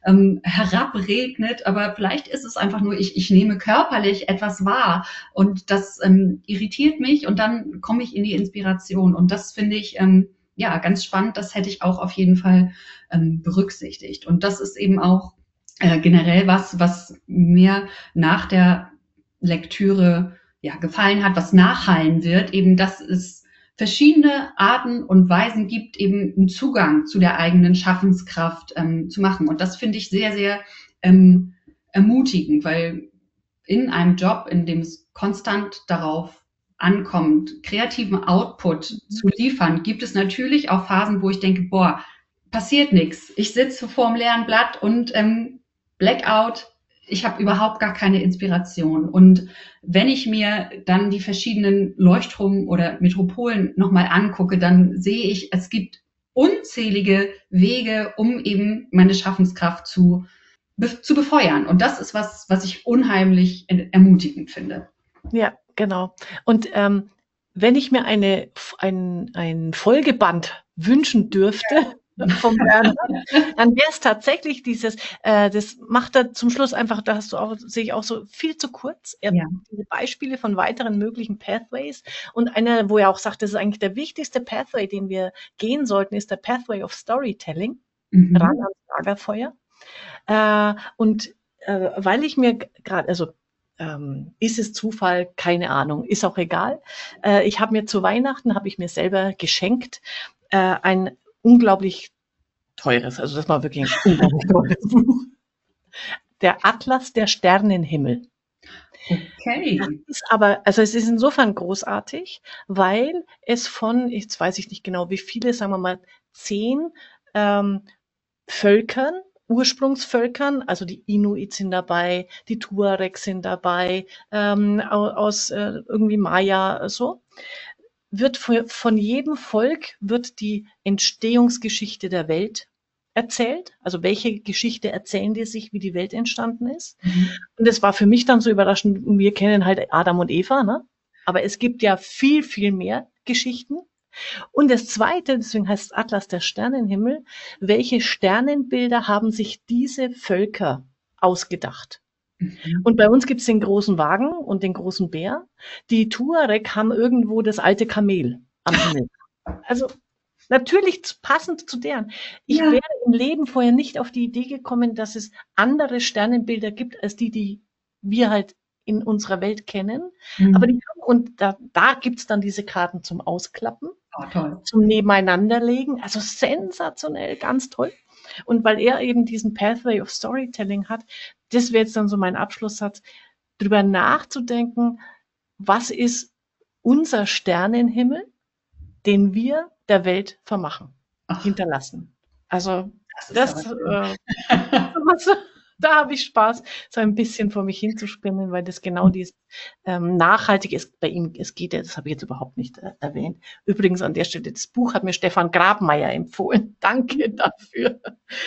herabregnet, aber vielleicht ist es einfach nur, ich nehme körperlich etwas wahr und das irritiert mich und dann komme ich in die Inspiration und das finde ich ganz spannend, das hätte ich auch auf jeden Fall berücksichtigt. Und das ist eben auch generell was mir nach der Lektüre gefallen hat, was nachhallen wird, eben, dass es verschiedene Arten und Weisen gibt, eben einen Zugang zu der eigenen Schaffenskraft zu machen. Und das finde ich sehr, sehr ermutigend, weil in einem Job, in dem es konstant darauf ankommt, kreativen Output zu liefern, gibt es natürlich auch Phasen, wo ich denke, passiert nichts. Ich sitze vor dem leeren Blatt und Blackout, ich habe überhaupt gar keine Inspiration. Und wenn ich mir dann die verschiedenen Leuchtturm- oder Metropolen nochmal angucke, dann sehe ich, es gibt unzählige Wege, um eben meine Schaffenskraft zu befeuern. Und das ist was ich unheimlich ermutigend finde. Ja, genau. Und wenn ich mir ein Folgeband wünschen dürfte, vom Bernhard, dann wäre es tatsächlich dieses, das macht er zum Schluss einfach, da hast du auch, sehe ich auch so viel zu kurz. Er Ja. diese Beispiele von weiteren möglichen Pathways und einer, wo er auch sagt, das ist eigentlich der wichtigste Pathway, den wir gehen sollten, ist der Pathway of Storytelling, ran ans Lagerfeuer. Und weil ich mir gerade, also ist es Zufall? Keine Ahnung, ist auch egal. Ich habe mir zu Weihnachten, habe ich mir selber geschenkt, ein unglaublich teures, also das war wirklich ein unglaublich teures Buch. Der Atlas der Sternenhimmel. Okay. Das ist aber, also es ist insofern großartig, weil es von, jetzt weiß ich nicht genau wie viele, sagen wir mal 10 Völkern, Ursprungsvölkern, also die Inuit sind dabei, die Tuareg sind dabei, aus irgendwie Maya, so, wird von jedem Volk wird die Entstehungsgeschichte der Welt erzählt. Also welche Geschichte erzählen die sich, wie die Welt entstanden ist. Und das war für mich dann so überraschend. Wir kennen halt Adam und Eva, ne? Aber es gibt ja viel, viel mehr Geschichten. Und das Zweite, deswegen heißt es Atlas der Sternenhimmel, welche Sternenbilder haben sich diese Völker ausgedacht? Und bei uns gibt es den großen Wagen und den großen Bär. Die Tuareg haben irgendwo das alte Kamel am Himmel. Also natürlich passend zu deren. Ich wäre im Leben vorher nicht auf die Idee gekommen, dass es andere Sternenbilder gibt, als die wir halt in unserer Welt kennen. Aber die haben, und da gibt's dann diese Karten zum Ausklappen, zum Nebeneinanderlegen. Also sensationell, ganz toll. Und weil er eben diesen Pathway of Storytelling hat, das wäre jetzt dann so mein Abschlusssatz, drüber nachzudenken, was ist unser Sternenhimmel, den wir der Welt vermachen, hinterlassen. Also da habe ich Spaß, so ein bisschen vor mich hinzuspinnen, weil das genau dieses nachhaltig ist bei ihm. Es geht ja, das habe ich jetzt überhaupt nicht erwähnt. Übrigens an der Stelle, das Buch hat mir Stefan Grabmeier empfohlen. Danke dafür.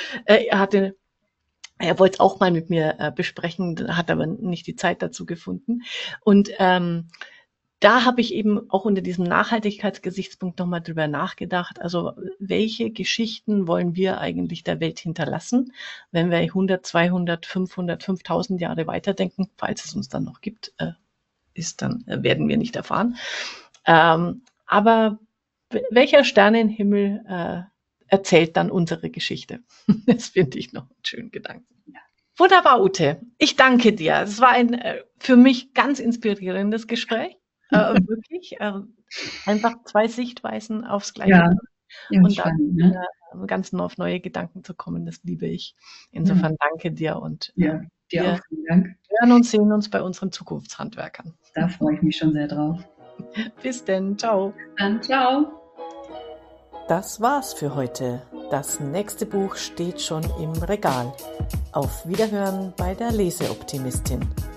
Er wollte es auch mal mit mir besprechen, hat aber nicht die Zeit dazu gefunden. Und da habe ich eben auch unter diesem Nachhaltigkeitsgesichtspunkt nochmal drüber nachgedacht. Also welche Geschichten wollen wir eigentlich der Welt hinterlassen, wenn wir 100, 200, 500, 5000 Jahre weiterdenken, falls es uns dann noch gibt, werden wir nicht erfahren. Aber welcher Sternenhimmel erzählt dann unsere Geschichte? Das finde ich noch einen schönen Gedanken. Ja. Wunderbar, Ute. Ich danke dir. Es war ein für mich ganz inspirierendes Gespräch. Wirklich einfach 2 Sichtweisen aufs Gleiche. Und dann ganz auf neue Gedanken zu kommen, das liebe ich. Insofern danke dir und dir auch vielen Dank. Hören und sehen uns bei unseren Zukunftshandwerkern. Da freue ich mich schon sehr drauf. Bis denn, ciao. Bis dann, ciao. Das war's für heute. Das nächste Buch steht schon im Regal. Auf Wiederhören bei der Leseoptimistin.